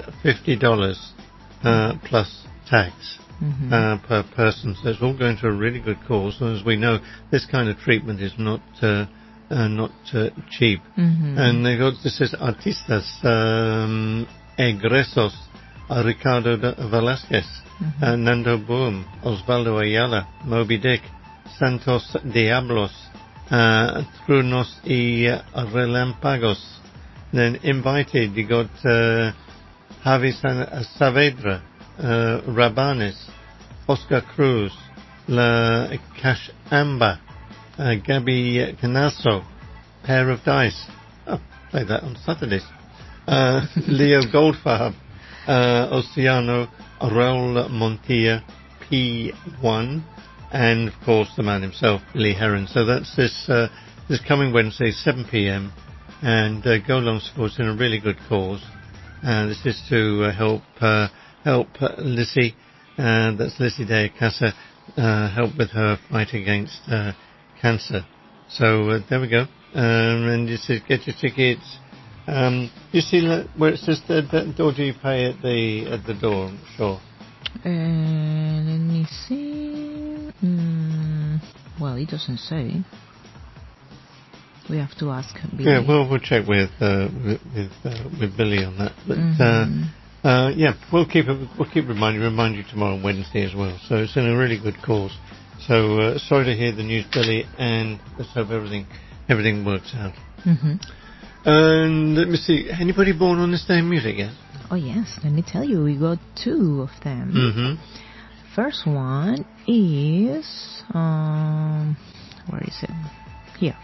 $50 plus tax per person. So it's all going to a really good cause. And as we know, this kind of treatment is not cheap. And they got, this is artistas egresos, Ricardo Velasquez, Nando Boom, Osvaldo Ayala, Moby Dick, Santos Diablos, Trunos y Relámpagos. Then invited, you got Javi Saavedra, Rabanes, Oscar Cruz, La Cachamba, Gabby Canasso, Pair of Dice. Oh, play that on Saturdays. Leo Goldfarb, Oceano, Raul Montilla, P1, and of course the man himself, Billy Heron. So that's this coming Wednesday, 7 p.m. And go along, support in a really good cause. This is to help Lissy, that's Lissy de Casa, help with her fight against cancer. So there we go. And you say get your tickets. You see where it says that, or do you pay at the door? I'm sure. Let me see. Well, it doesn't say. We have to ask Billy. Yeah, well, we'll check with Billy on that. But yeah, we'll keep remind you tomorrow on Wednesday as well. So it's in a really good cause. So sorry to hear the news, Billy, and let's hope everything works out. And let me see, anybody born on this day in music yet? Oh yes, let me tell you, we got two of them. First one is where is it? Here.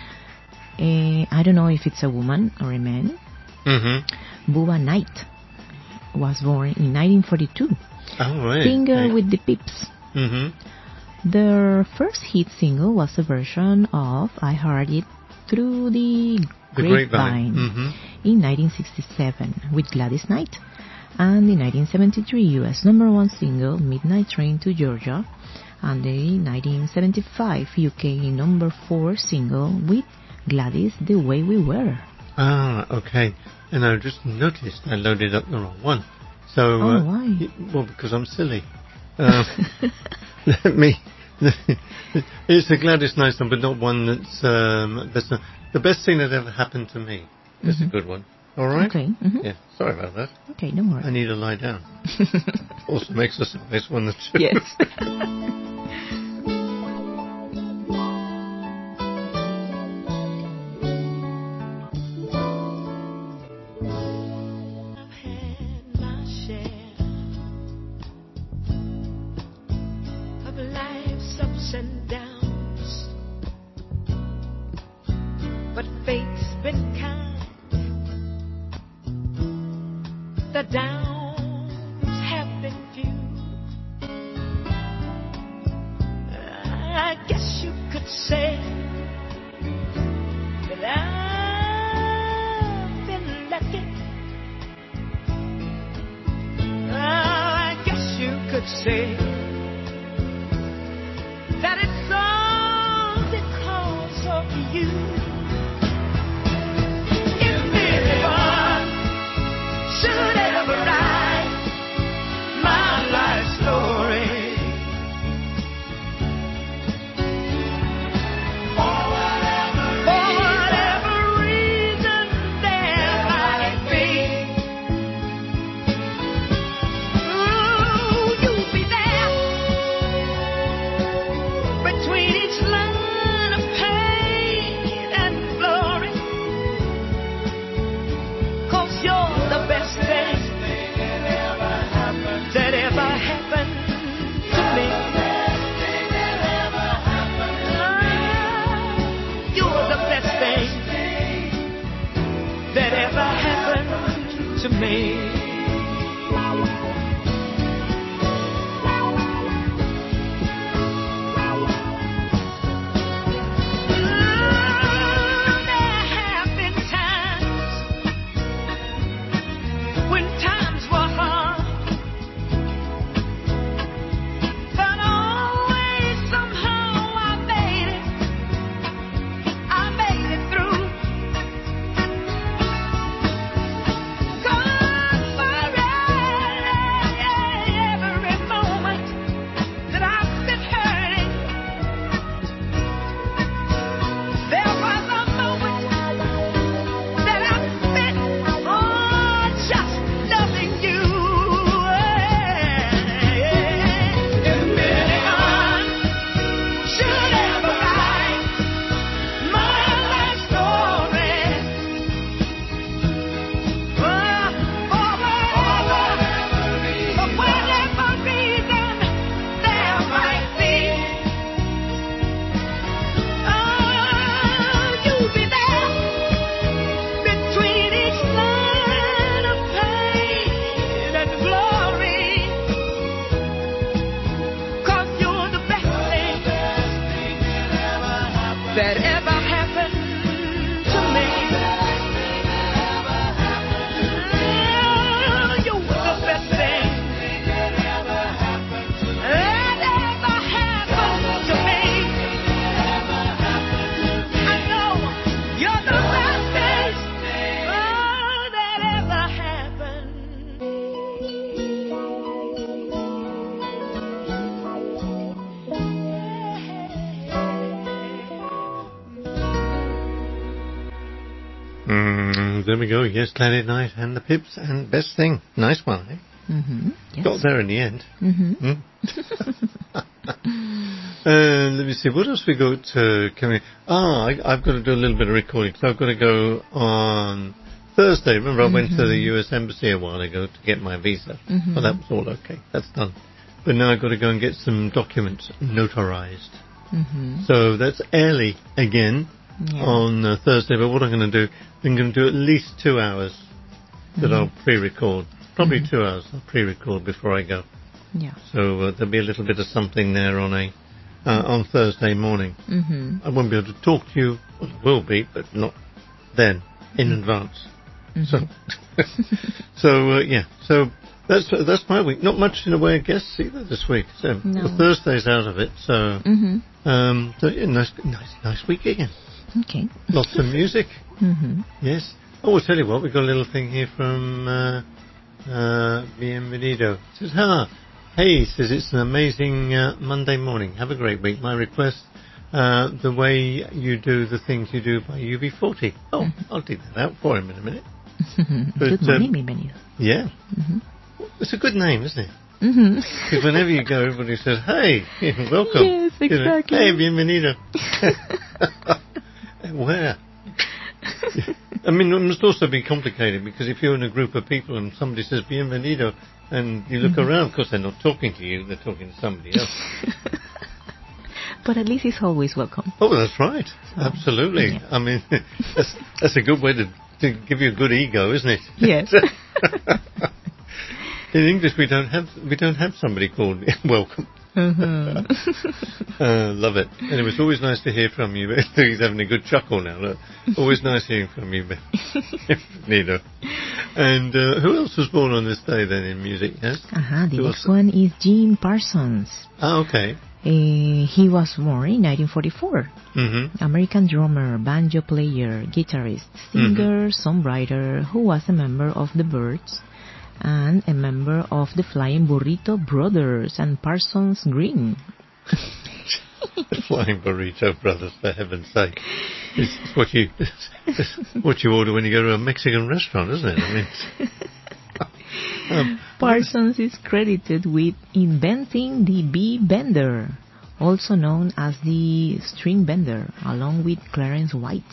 I don't know if it's a woman or a man. Bubba Knight was born in 1942. Oh, right. Finger with the Pips. Their first hit single was a version of I Heard It Through the Grapevine in 1967 with Gladys Knight, and the 1973 US #1 single Midnight Train to Georgia, and the 1975 UK #4 single with Gladys, the way we were. Ah, okay. And I just noticed I loaded up the wrong one. So, why? Well, because I'm silly. Let me. It's a Gladys nice one, but not one that's not, the best thing that ever happened to me. That's a good one. All right. Okay. Yeah. Sorry about that. Okay, don't worry. I need to lie down. Also makes us a nice one. Too. Yes. Of life's ups and downs, but fate's been kind. The downs have been few. I guess you could say that I've been lucky. I guess you could say that it's all because of you. If anyone should ever write my life story, for whatever reason there might be, ooh, you'll be there between each line of pain and glory, 'cause you're the best thing that ever happened to me. You're the best thing that ever happened to me. There have been times when times were hard, but always somehow I made it through. 'Cause for every moment that I've been hurting, there was a moment that I spent just loving you. If anyone should ever write my life story, for whatever reason there might be, you'll be there between each line of pain and glory, 'cause you're the best thing that ever happened to me. You're the best thing that ever happened to me. I know you're the best thing that ever happened. There we go. Yes, Planet Night and the Pips and Best Thing. Nice one, eh? Yes. Got there in the end. Mm-hmm. Let me see. What else we got coming? I've got to do a little bit of recording. So I've got to go on Thursday. Remember, I went to the U.S. Embassy a while ago to get my visa. Mhm. Well, that was all okay. That's done. But now I've got to go and get some documents notarized. Mm-hmm. So that's early again on Thursday. But what I'm going to do, I'm going to do at least 2 hours that I'll pre-record. Probably 2 hours I'll pre-record before I go. Yeah. So there'll be a little bit of something there on on Thursday morning. Mm-hmm. I won't be able to talk to you. Well, I will be, but not then, in advance. So, yeah. So that's my week. Not much in the way of guests either this week. So No. well, Thursday's out of it. So, Mm-hmm. so yeah, nice week again. Okay. Lots of music. Mm-hmm. Yes. Oh, I'll tell you what, we've got a little thing here from Bienvenido. It says, hey, says it's an amazing Monday morning. Have a great week. My request, the way you do the things you do by UB40. Oh, I'll dig that out for him in a minute. Good morning, bienvenido. Yeah. Mm-hmm. It's a good name, isn't it? Mm-hmm. Because whenever you go, everybody says, hey, welcome. Yes, exactly. Hey, bienvenido. Where? I mean, it must also be complicated because if you're in a group of people and somebody says bienvenido and you look around, of course they're not talking to you, they're talking to somebody else. But at least he's always welcome. Oh, that's right. So, absolutely. Yeah. I mean, that's a good way to give you a good ego, isn't it? Yes. In English, we don't have somebody called welcome. Mm-hmm. Love it. And it was always nice to hear from you. He's having a good chuckle now. Look. Always nice hearing from you, Nino. And who else was born on this day then in music? Yes. The next one is Jim Parsons. Ah, okay. He was born in 1944. Mm-hmm. American drummer, banjo player, guitarist, singer, songwriter, who was a member of the Byrds and a member of the Flying Burrito Brothers and Parsons Green. The Flying Burrito Brothers, for heaven's sake. It's what you order when you go to a Mexican restaurant, isn't it? I mean, Parsons is credited with inventing the B-bender, also known as the string bender, along with Clarence White.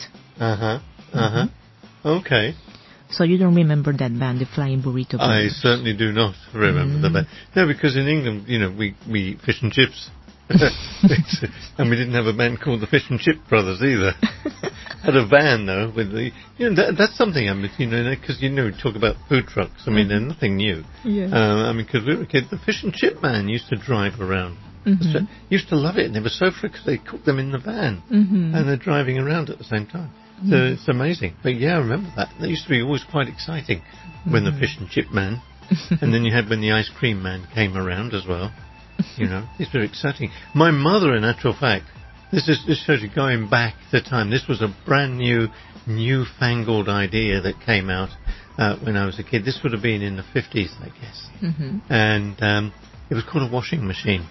Okay. So you don't remember that band, the Flying Burrito Brothers? I certainly do not remember the band. No, because in England, we eat fish and chips. And we didn't have a band called the Fish and Chip Brothers either. Had a van though with the, that's something I mean, because we talk about food trucks. I mean, they're nothing new. Yeah. I mean, because we were kids, the Fish and Chip man used to drive around. So, used to love it, and they were so free because they cooked them in the van, and they're driving around at the same time. So it's amazing. But yeah, I remember that. That used to be always quite exciting when the Fish and Chip man, and then you had when the ice cream man came around as well. It's very exciting. My mother, in actual fact, this shows you going back to time. This was a brand newfangled idea that came out when I was a kid. This would have been in the 50s, I guess. And it was called a washing machine.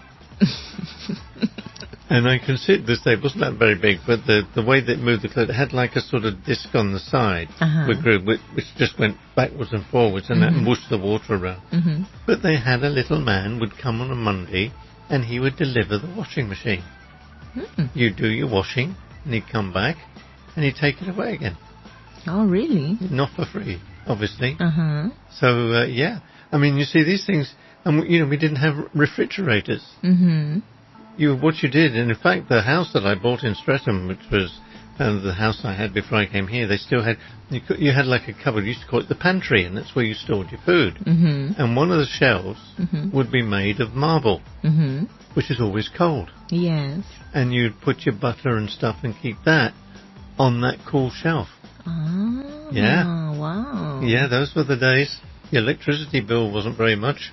And I can see it this day. It wasn't that very big, but the way that it moved the clothes, it had like a sort of disc on the side, which just went backwards and forwards, and that whooshed the water around. But they had a little man would come on a Monday, and he would deliver the washing machine. You do your washing, and he'd come back, and he'd take it away again. Oh, really? Not for free, obviously. So, yeah. I mean, you see, these things, and we didn't have refrigerators. What you did, and in fact, the house that I bought in Streatham, which was the house I had before I came here, they still had, you had like a cupboard, you used to call it the pantry, and that's where you stored your food. And one of the shelves would be made of marble, which is always cold. Yes. And you'd put your butter and stuff and keep that on that cool shelf. Ah, yeah. Wow. Yeah, those were the days. The electricity bill wasn't very much.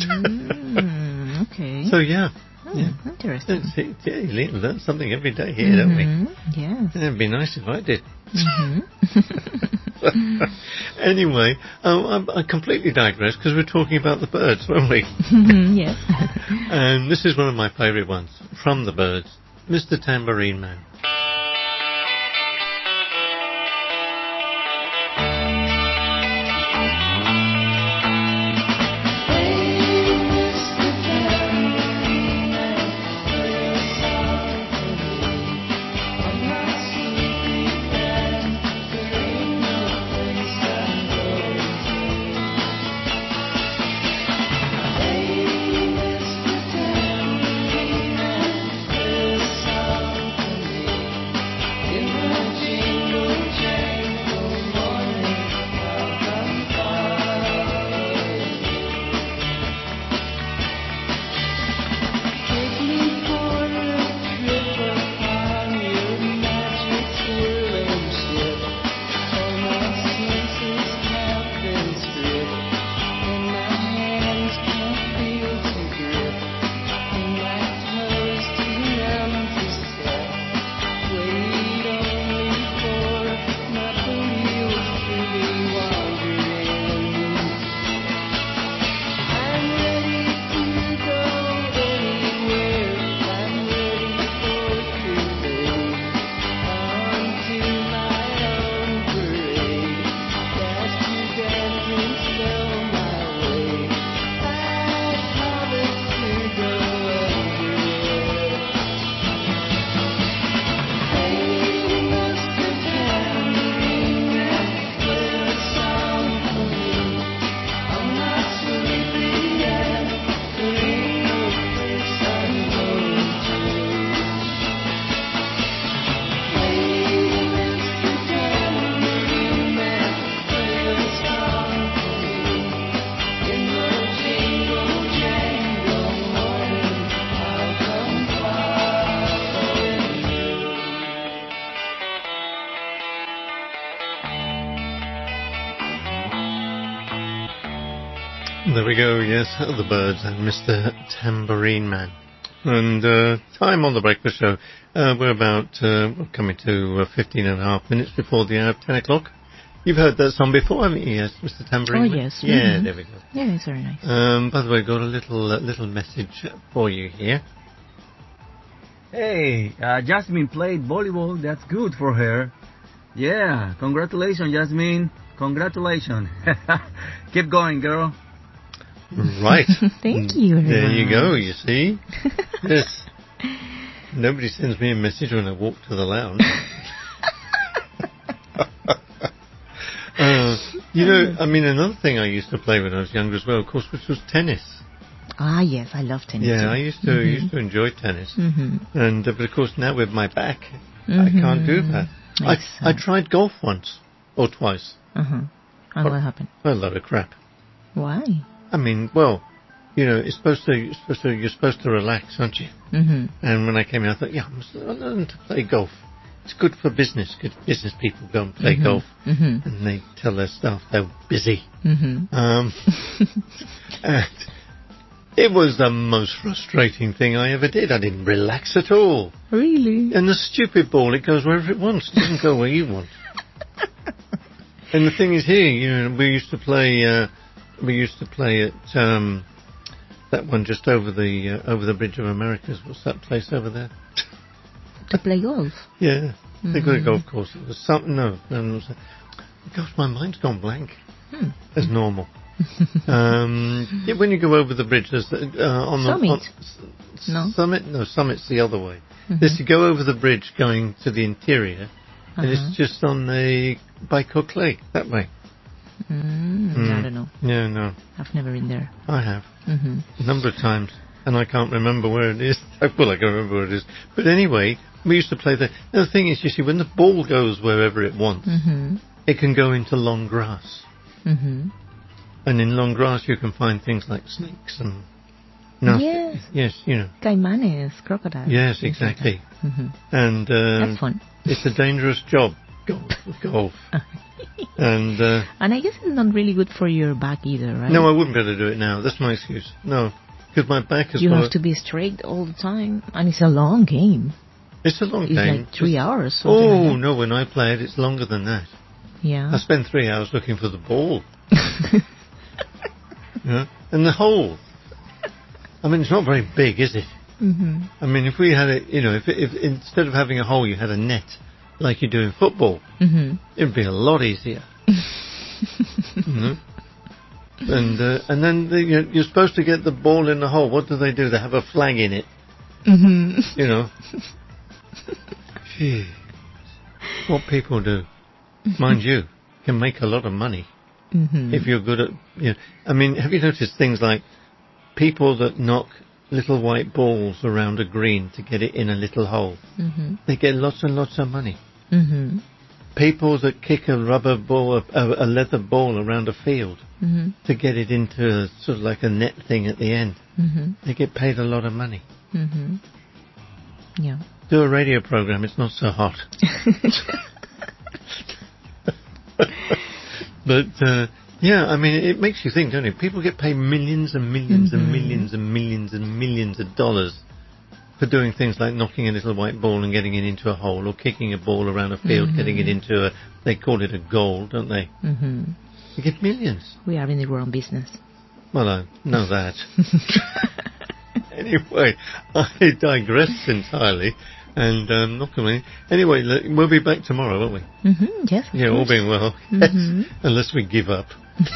Okay. So, yeah. Yeah. Interesting. Yeah, you learn something every day here, don't we? Yes. It'd be nice if I did. Anyway, I completely digress because we're talking about the Byrds, weren't we? Yes. And this is one of my favourite ones from the Byrds, Mr. Tambourine Man. There we go, yes, the Birds and Mr. Tambourine Man. And time on the breakfast show. We're about coming to 15 and a half minutes before the hour of 10 o'clock. You've heard that song before, haven't you? Yes, Mr. Tambourine Man? Yes. Yeah, there we go. Yeah, it's very nice. By the way, got a little message for you here. Hey, Jasmine played volleyball. That's good for her. Yeah, congratulations, Jasmine. Congratulations. Keep going, girl. Right. Thank you. There you go, you see. Yes. Nobody sends me a message when I walk to the lounge. Another thing I used to play when I was younger as well, of course, which was tennis. Ah, yes, I love tennis. Yeah, too. I used to enjoy tennis. And but of course now with my back, I Mhm. can't do that. I tried golf once or twice. And what happened? A load of crap. Why? I mean, well, you're supposed to relax, aren't you? Mm-hmm. And when I came in, I thought, I must learn to play golf. It's good for business. Good business people go and play golf, and they tell their staff they're busy. And it was the most frustrating thing I ever did. I didn't relax at all. Really? And the stupid ball, it goes wherever it wants. It doesn't go where you want. And the thing is here, we used to play at that one just over the Bridge of Americas. What's that place over there? To play golf? Yeah, they got a golf course. It was something. Gosh, my mind's gone blank. As normal. When you go over the bridge, there's on the Summit. Summit's the other way. There's to go over the bridge going to the interior, and it's just on the Bicol Clay that way. I don't know. Yeah, no. I've never been there. I have. A number of times. And I can't remember where it is. Well, I can remember where it is. But anyway, we used to play there. Now, the thing is, you see, when the ball goes wherever it wants, it can go into long grass. And in long grass, you can find things like snakes and... Yes. Yes, Caimanes, crocodiles. Yes, exactly. And that's fun. It's a dangerous job, golf. And I guess it's not really good for your back either, right? No, I wouldn't be able to do it now. That's my excuse. No, because my back is... You have to be straight all the time, and it's a long game. It's a long game. It's like 3 hours. Oh, no, when I play it, it's longer than that. Yeah. I spend 3 hours looking for the ball. And the hole. I mean, it's not very big, is it? I mean, if we had it, if instead of having a hole, you had a net, like you do in football, it'd be a lot easier. And then you're supposed to get the ball in the hole. What do? They have a flag in it. Gee, what people do, mind you, can make a lot of money if you're good at. I mean, have you noticed things like people that knock little white balls around a green to get it in a little hole? They get lots and lots of money. People that kick a rubber ball, a leather ball around a field to get it into sort of like a net thing at the end, they get paid a lot of money. Yeah. Do a radio program, it's not so hot. But, I mean, it makes you think, don't it? People get paid millions and millions and millions and millions and millions of dollars for doing things like knocking a little white ball and getting it into a hole, or kicking a ball around a field, getting it into they call it a goal, don't they? You get millions. We are in the wrong business. Well, I know that. Anyway, I digressed entirely, and not going to... Anyway, we'll be back tomorrow, won't we? Yes. Yeah, all being well. Yes, unless we give up.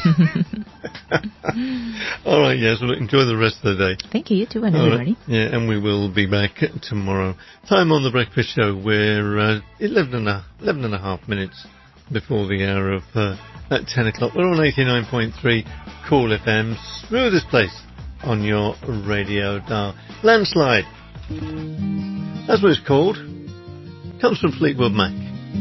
All right, yes, well, enjoy the rest of the day. Thank you, you too, and everybody. Right. Yeah, and we will be back tomorrow. Time on the breakfast show. We're 11 and a half minutes before the hour of at 10 o'clock. We're on 89.3 Cool FM. Smoothest place on your radio dial. Landslide. That's what it's called. Comes from Fleetwood Mac.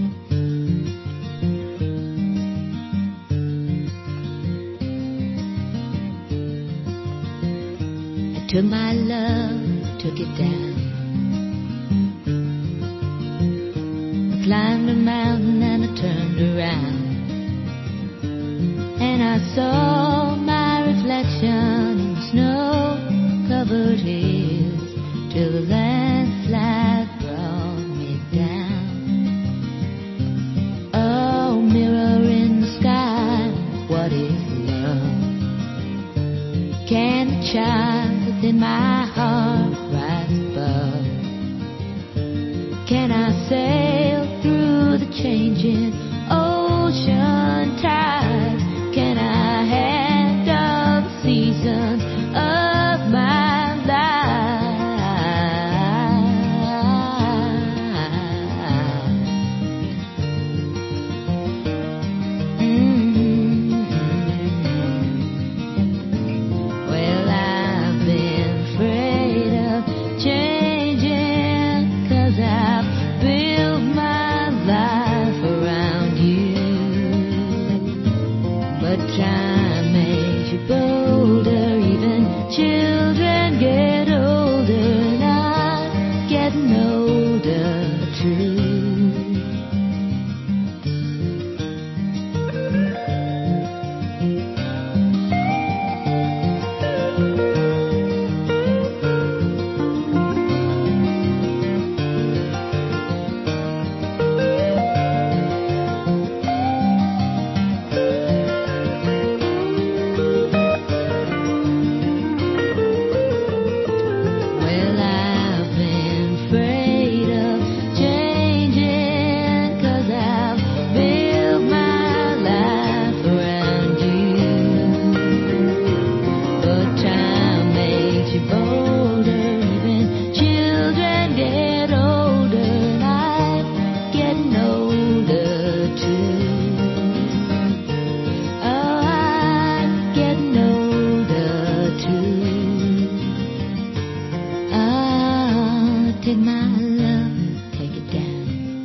Took my love, took it down. I climbed a mountain and I turned around, and I saw my reflection child within my heart rise above? Can I sail through the changing ocean tides? Can I handle the seasons of my Well, I've been afraid of changing, 'cause I've built my life around you. But time makes you bolder, even children get older, and I'm getting older too. Well, I've been afraid of changing, 'cause I've built my life around you. But time makes you bolder, even children get older, and I'm getting older too. Oh, I'm getting older too. Take my love, take it down.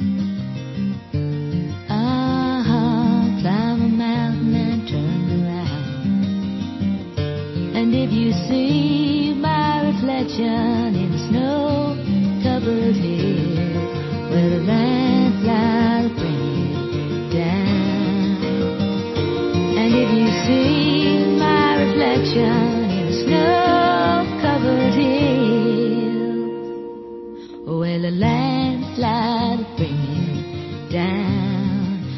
Climb a mountain and turn around. And if you see my reflection in snow-covered hills, where the landslide will bring you down. And if you see my reflection in snow-covered hills, well, a landslide will bring you down.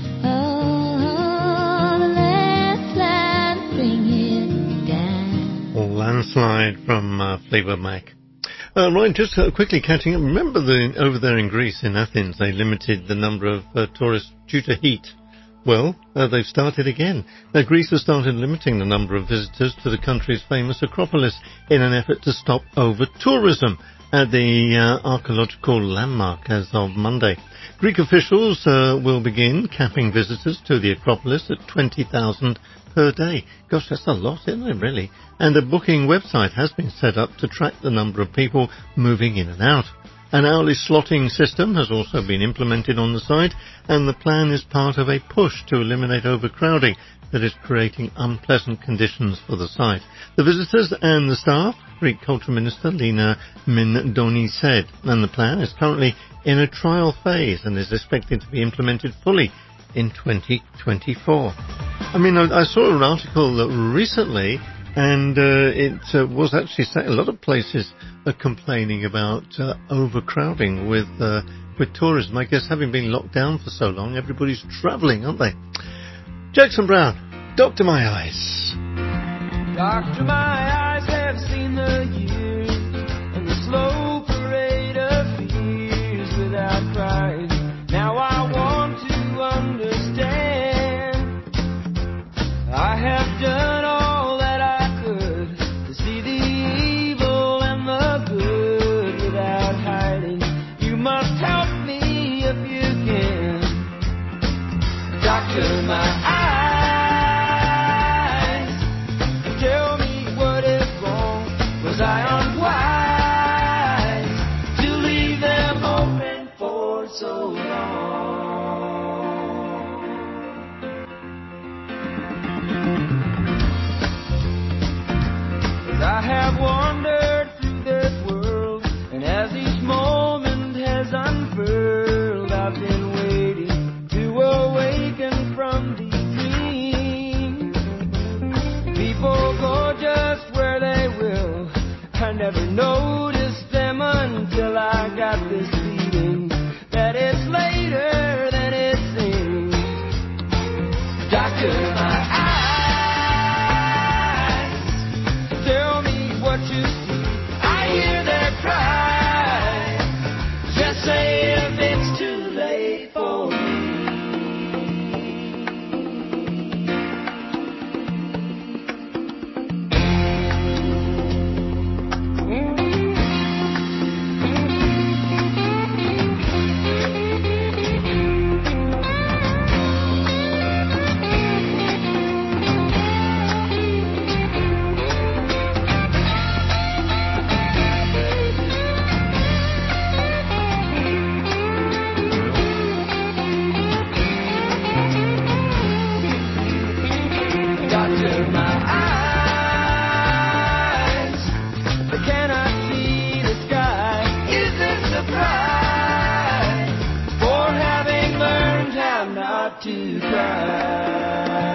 Oh, the landslide will bring you down. Landslide from Fleetwood Mac. Right, just quickly catching up. Remember over there in Greece, in Athens, they limited the number of tourists due to heat. Well, they've started again. Now, Greece has started limiting the number of visitors to the country's famous Acropolis in an effort to stop over-tourism at the archaeological landmark as of Monday. Greek officials will begin capping visitors to the Acropolis at 20,000 per day. Gosh, that's a lot, isn't it, really? And a booking website has been set up to track the number of people moving in and out. An hourly slotting system has also been implemented on the site, and the plan is part of a push to eliminate overcrowding that is creating unpleasant conditions for the site. The visitors and the staff, Greek Culture Minister Lina Mindoni said, and the plan is currently in a trial phase and is expected to be implemented fully in 2024. I mean, I saw an article recently, and it was actually saying a lot of places are complaining about overcrowding with tourism. I guess having been locked down for so long, everybody's travelling, aren't they? Jackson Brown, Doctor My Eyes. Doctor, my eyes have seen the years and the slow parade of fears without crying. Now I want to understand. I have done all that I could to see the evil and the good without hiding. You must help me if you can. Doctor, my eyes, tell me what is wrong. Was I unwise to leave them open for so long? 'Cause I have wandered through this world, and as each moment has unfurled, I've been waiting to awaken from deep but my eyes, they cannot see the sky. Is this a prize for having learned how not to cry?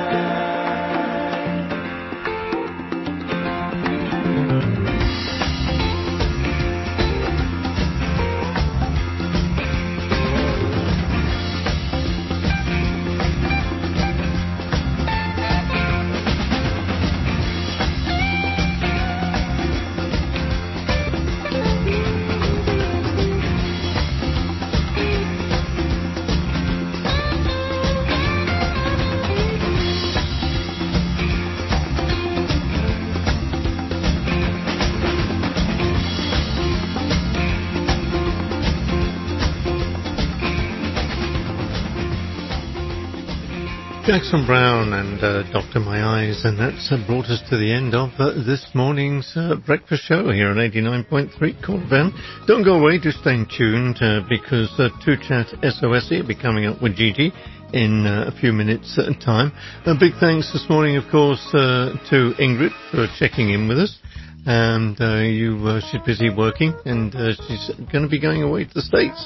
Jackson Brown and Dr. My Eyes, and that's brought us to the end of this morning's breakfast show here on 89.3 Cool FM. Don't go away, do stay tuned because 2Chat SOS will be coming up with Gigi in a few minutes time. A big thanks this morning, of course, to Ingrid for checking in with us. And she's busy working, and she's going to be going away to the States.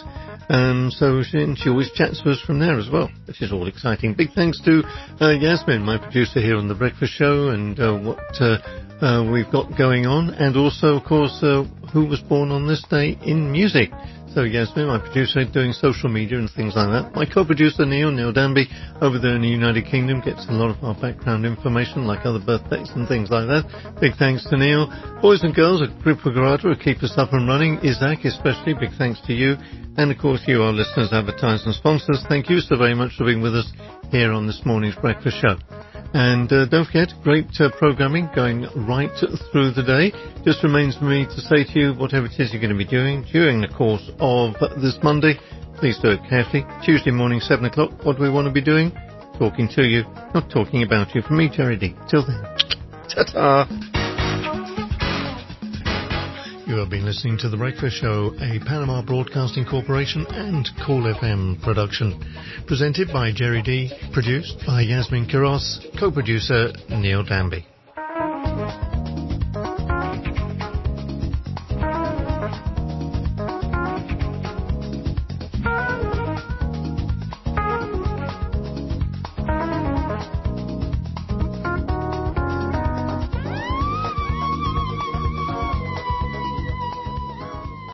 So she always chats to us from there as well, which is all exciting. Big thanks to Yasmin, my producer here on The Breakfast Show, and what we've got going on, and also, of course, who was born on this day in music. So Yasmin, my producer, doing social media and things like that. My co-producer Neil Danby, over there in the United Kingdom, gets a lot of our background information, like other birthdays and things like that. Big thanks to Neil. Boys and girls at Grupo Garada who keep us up and running. Isaac especially, big thanks to you. And of course you, our listeners, advertisers and sponsors. Thank you so very much for being with us here on this morning's breakfast show. And don't forget, great programming going right through the day. Just remains for me to say to you, whatever it is you're going to be doing during the course of this Monday, please do it carefully. Tuesday morning, 7 o'clock, what do we want to be doing? Talking to you, not talking about you. From me, Jerry D. Till then, ta-ta! You have been listening to The Breakfast Show, a Panama Broadcasting Corporation and Cool FM production. Presented by Jerry D, produced by Yasmin Quiros, co-producer Neil Danby.